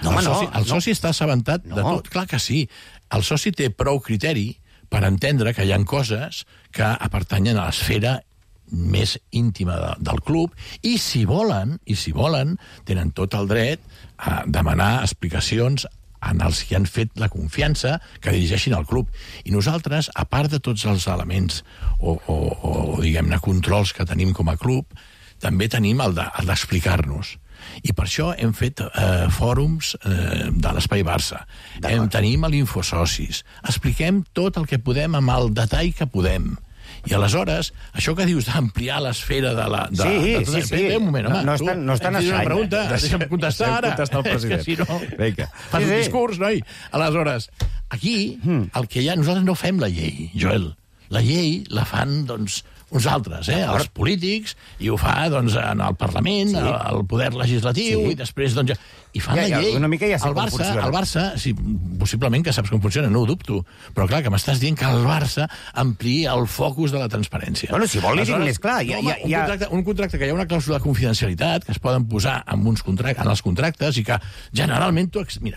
El soci està assabentat de tot. Clar que sí. El soci té prou criteri per entendre que hi ha coses que pertanyen a l'esfera més íntima del club i si volen, tenen tot el dret a demanar explicacions en els que han fet la confiança que dirigeixin el club. I nosaltres, a part de tots els elements o diguem-ne, controls que tenim com a club, també tenim el d'explicar-nos. I per això hem fet fòrums de l'Espai Barça. Tenim l'Infosocis. Expliquem tot el que podem amb el detall que podem. I aleshores, això que dius d'ampliar l'esfera de la... Sí. Un moment, home. No estan una pregunta, deixa'm contestar ara. És que si no, fas un discurs, noi. Aleshores, aquí, el que hi ha... Nosaltres no fem la llei, Joel. La llei la fan, doncs, uns altres, els polítics, i ho fa, doncs, en el Parlament, el poder legislatiu, i després, doncs... I fan la llei. Una mica ja sé com funciona. El Barça, possiblement que saps com funciona, no ho dubto, però clar, que m'estàs dient que el Barça ampliï el focus de la transparència. Bueno, si vol, li dic més clar. Un contracte que hi ha una clàusula de confidencialitat que es poden posar en els contractes i que generalment tu... Mira,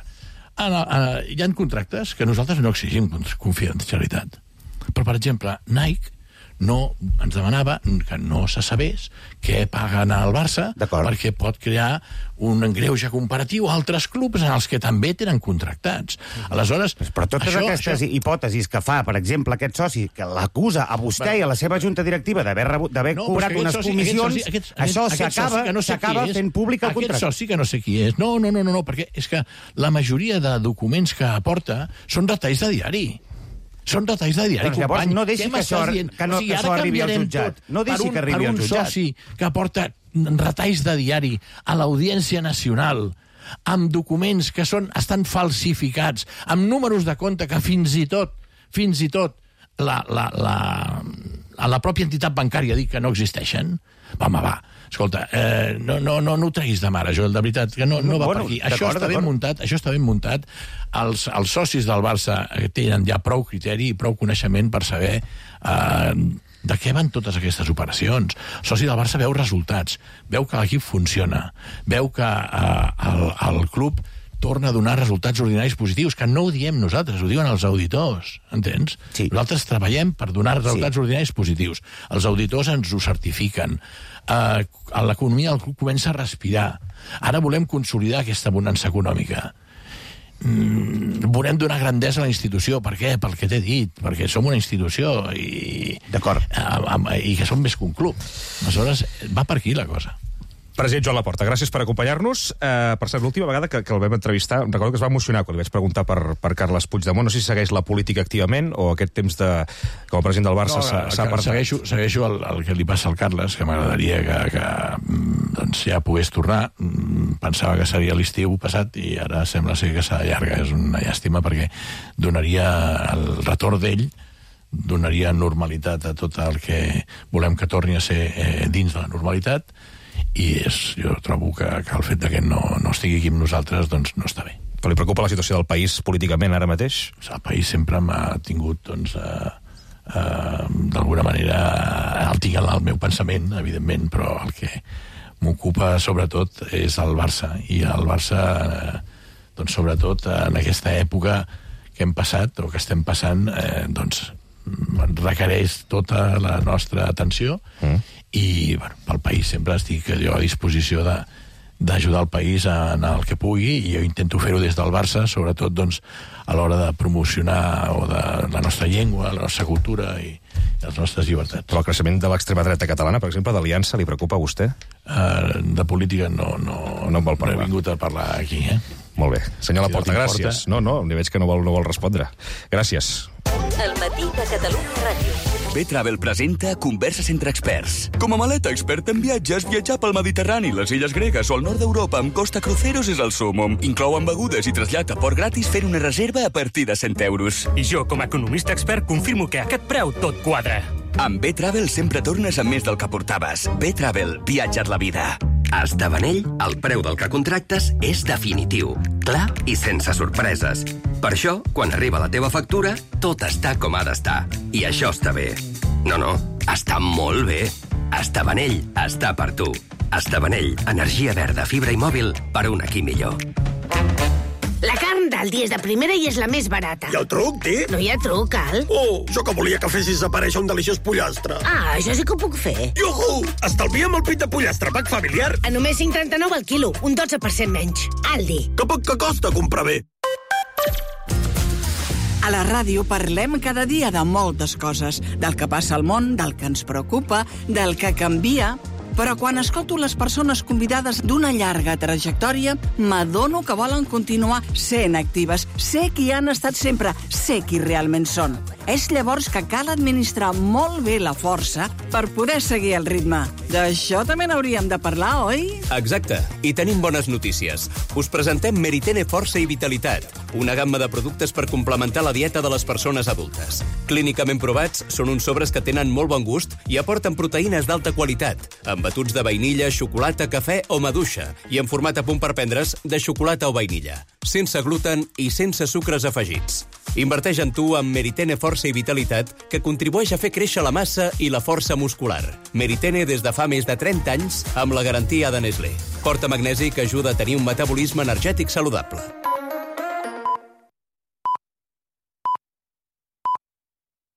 hi ha contractes que nosaltres no exigim confidencialitat. Però, per exemple, Nike ens demanava que no se sabés què paguen al Barça perquè pot crear un greuge comparatiu a altres clubs en els que també tenen contractats. Aleshores... Però totes aquestes hipòtesis que fa, per exemple, aquest soci, que l'acusa a vostè i a la seva junta directiva d'haver cobrat unes comissions, això s'acaba fent públic el contracte. Aquest soci que no sé qui és. No, perquè és que la majoria de documents que aporta són retalls de diari. Són detalls de diari, doncs llavors, company. no deixi que això arribi al jutjat. No deixi que arribi al jutjat. Per un soci que aporta retalls de diari a l'Audiència Nacional, amb documents que estan falsificats, amb números de compte que fins i tot la pròpia entitat bancària ha dit que no existeixen. Va. Escolta, no ho treguis de mare, Joel, de veritat, que no va per aquí. Això està ben muntat. Els socis del Barça tenen ja prou criteri i prou coneixement per saber de què van totes aquestes operacions. El soci del Barça veu resultats, veu que l'equip funciona, veu que el club torna a donar resultats ordinaris positius, que no ho diem nosaltres, ho diuen els auditors, entens? Sí. Nosaltres treballem per donar resultats ordinaris positius. Els auditors ens ho certifiquen. L'economia del club comença a respirar. Ara volem consolidar aquesta bonança econòmica. Volem donar grandesa a la institució. Per què? Pel que t'he dit. Perquè som una institució i que som més que un club. Aleshores, va per aquí la cosa. President Joan Laporta, gràcies per acompanyar-nos. Per cert, l'última vegada que el vam entrevistar, recordo que es va emocionar quan li vaig preguntar per Carles Puigdemont. No sé si segueix la política activament o aquest temps com a president del Barça s'ha apartat. Segueixo el que li passa al Carles, que m'agradaria que doncs ja pogués tornar. Pensava que seria l'estiu passat i ara sembla ser que s'allarga. És una llàstima perquè donaria el retorn d'ell, donaria normalitat a tot el que volem que torni a ser dins de la normalitat. I jo trobo que el fet que no estigui aquí amb nosaltres doncs no està bé. Però li preocupa la situació del país políticament ara mateix? El país sempre m'ha tingut, doncs, d'alguna manera, el tinc en el meu pensament, evidentment, però el que m'ocupa sobretot és el Barça. I el Barça, doncs, sobretot en aquesta època que hem passat, o que estem passant, doncs, requereix tota la nostra atenció i pel país sempre estic jo a disposició d'ajudar el país en el que pugui i jo intento fer-ho des del Barça, sobretot doncs, a l'hora de promocionar la nostra llengua, la nostra cultura i les nostres llibertats. Però el creixement de l'extrema dreta catalana, per exemple, d'Aliança, li preocupa a vostè? De política no en vol parlar. No he vingut a parlar aquí, Molt bé. Senyor Laporta, gràcies. No, li veig que no vol respondre. Gràcies. El matí de Catalunya Ràdio. B-Travel presenta Converses entre experts. Com a maleta experta en viatges, viatjar pel Mediterrani, les illes gregues o el nord d'Europa amb Costa Cruceros és el súmmum. Inclouen begudes i trasllat a port gratis fent una reserva a partir de 100 euros. I jo, com a economista expert, confirmo que a aquest preu tot quadra. Amb B-Travel sempre tornes amb més del que portaves. B-Travel, viatja't la vida. A Estabanell, el preu del que contractes és definitiu, clar i sense sorpreses. Per això, quan arriba la teva factura, tot està com ha d'estar. I això està bé. No, està molt bé. Estabanell està per tu. Estabanell, energia verda, fibra i mòbil per un aquí millor. El dia és de primera i és la més barata. I el truc, Dic? No hi ha truc, Cal. Oh, jo que volia que fessis aparèixer un deliciós pollastre. Ah, això sí que ho puc fer. Iuhu! Estalvia'm el pit de pollastre, pack familiar. A només 5,39 al quilo, un 12% menys. Aldi. Que poc que costa comprar bé. A la ràdio parlem cada dia de moltes coses, del que passa al món, del que ens preocupa, del que canvia. Però quan escolto les persones convidades d'una llarga trajectòria, m'adono que volen continuar sent actives. Sé qui han estat sempre, sé qui realment són. És llavors que cal administrar molt bé la força per poder seguir el ritme. D'això també n'hauríem de parlar, oi? Exacte. I tenim bones notícies. Us presentem Meritene Força i Vitalitat, una gamma de productes per complementar la dieta de les persones adultes. Clínicament provats, són uns sobres que tenen molt bon gust i aporten proteïnes d'alta qualitat, amb batuts de vainilla, xocolata, cafè o maduixa, i en format a punt per prendre's de xocolata o vainilla, sense gluten i sense sucres afegits. Inverteix en tu amb Meritene Força i Vitalitat, que contribueix a fer créixer la massa i la força muscular. Meritene des de fa més de 30 anys amb la garantia de Nestlé. Porta magnesi que ajuda a tenir un metabolisme energètic saludable.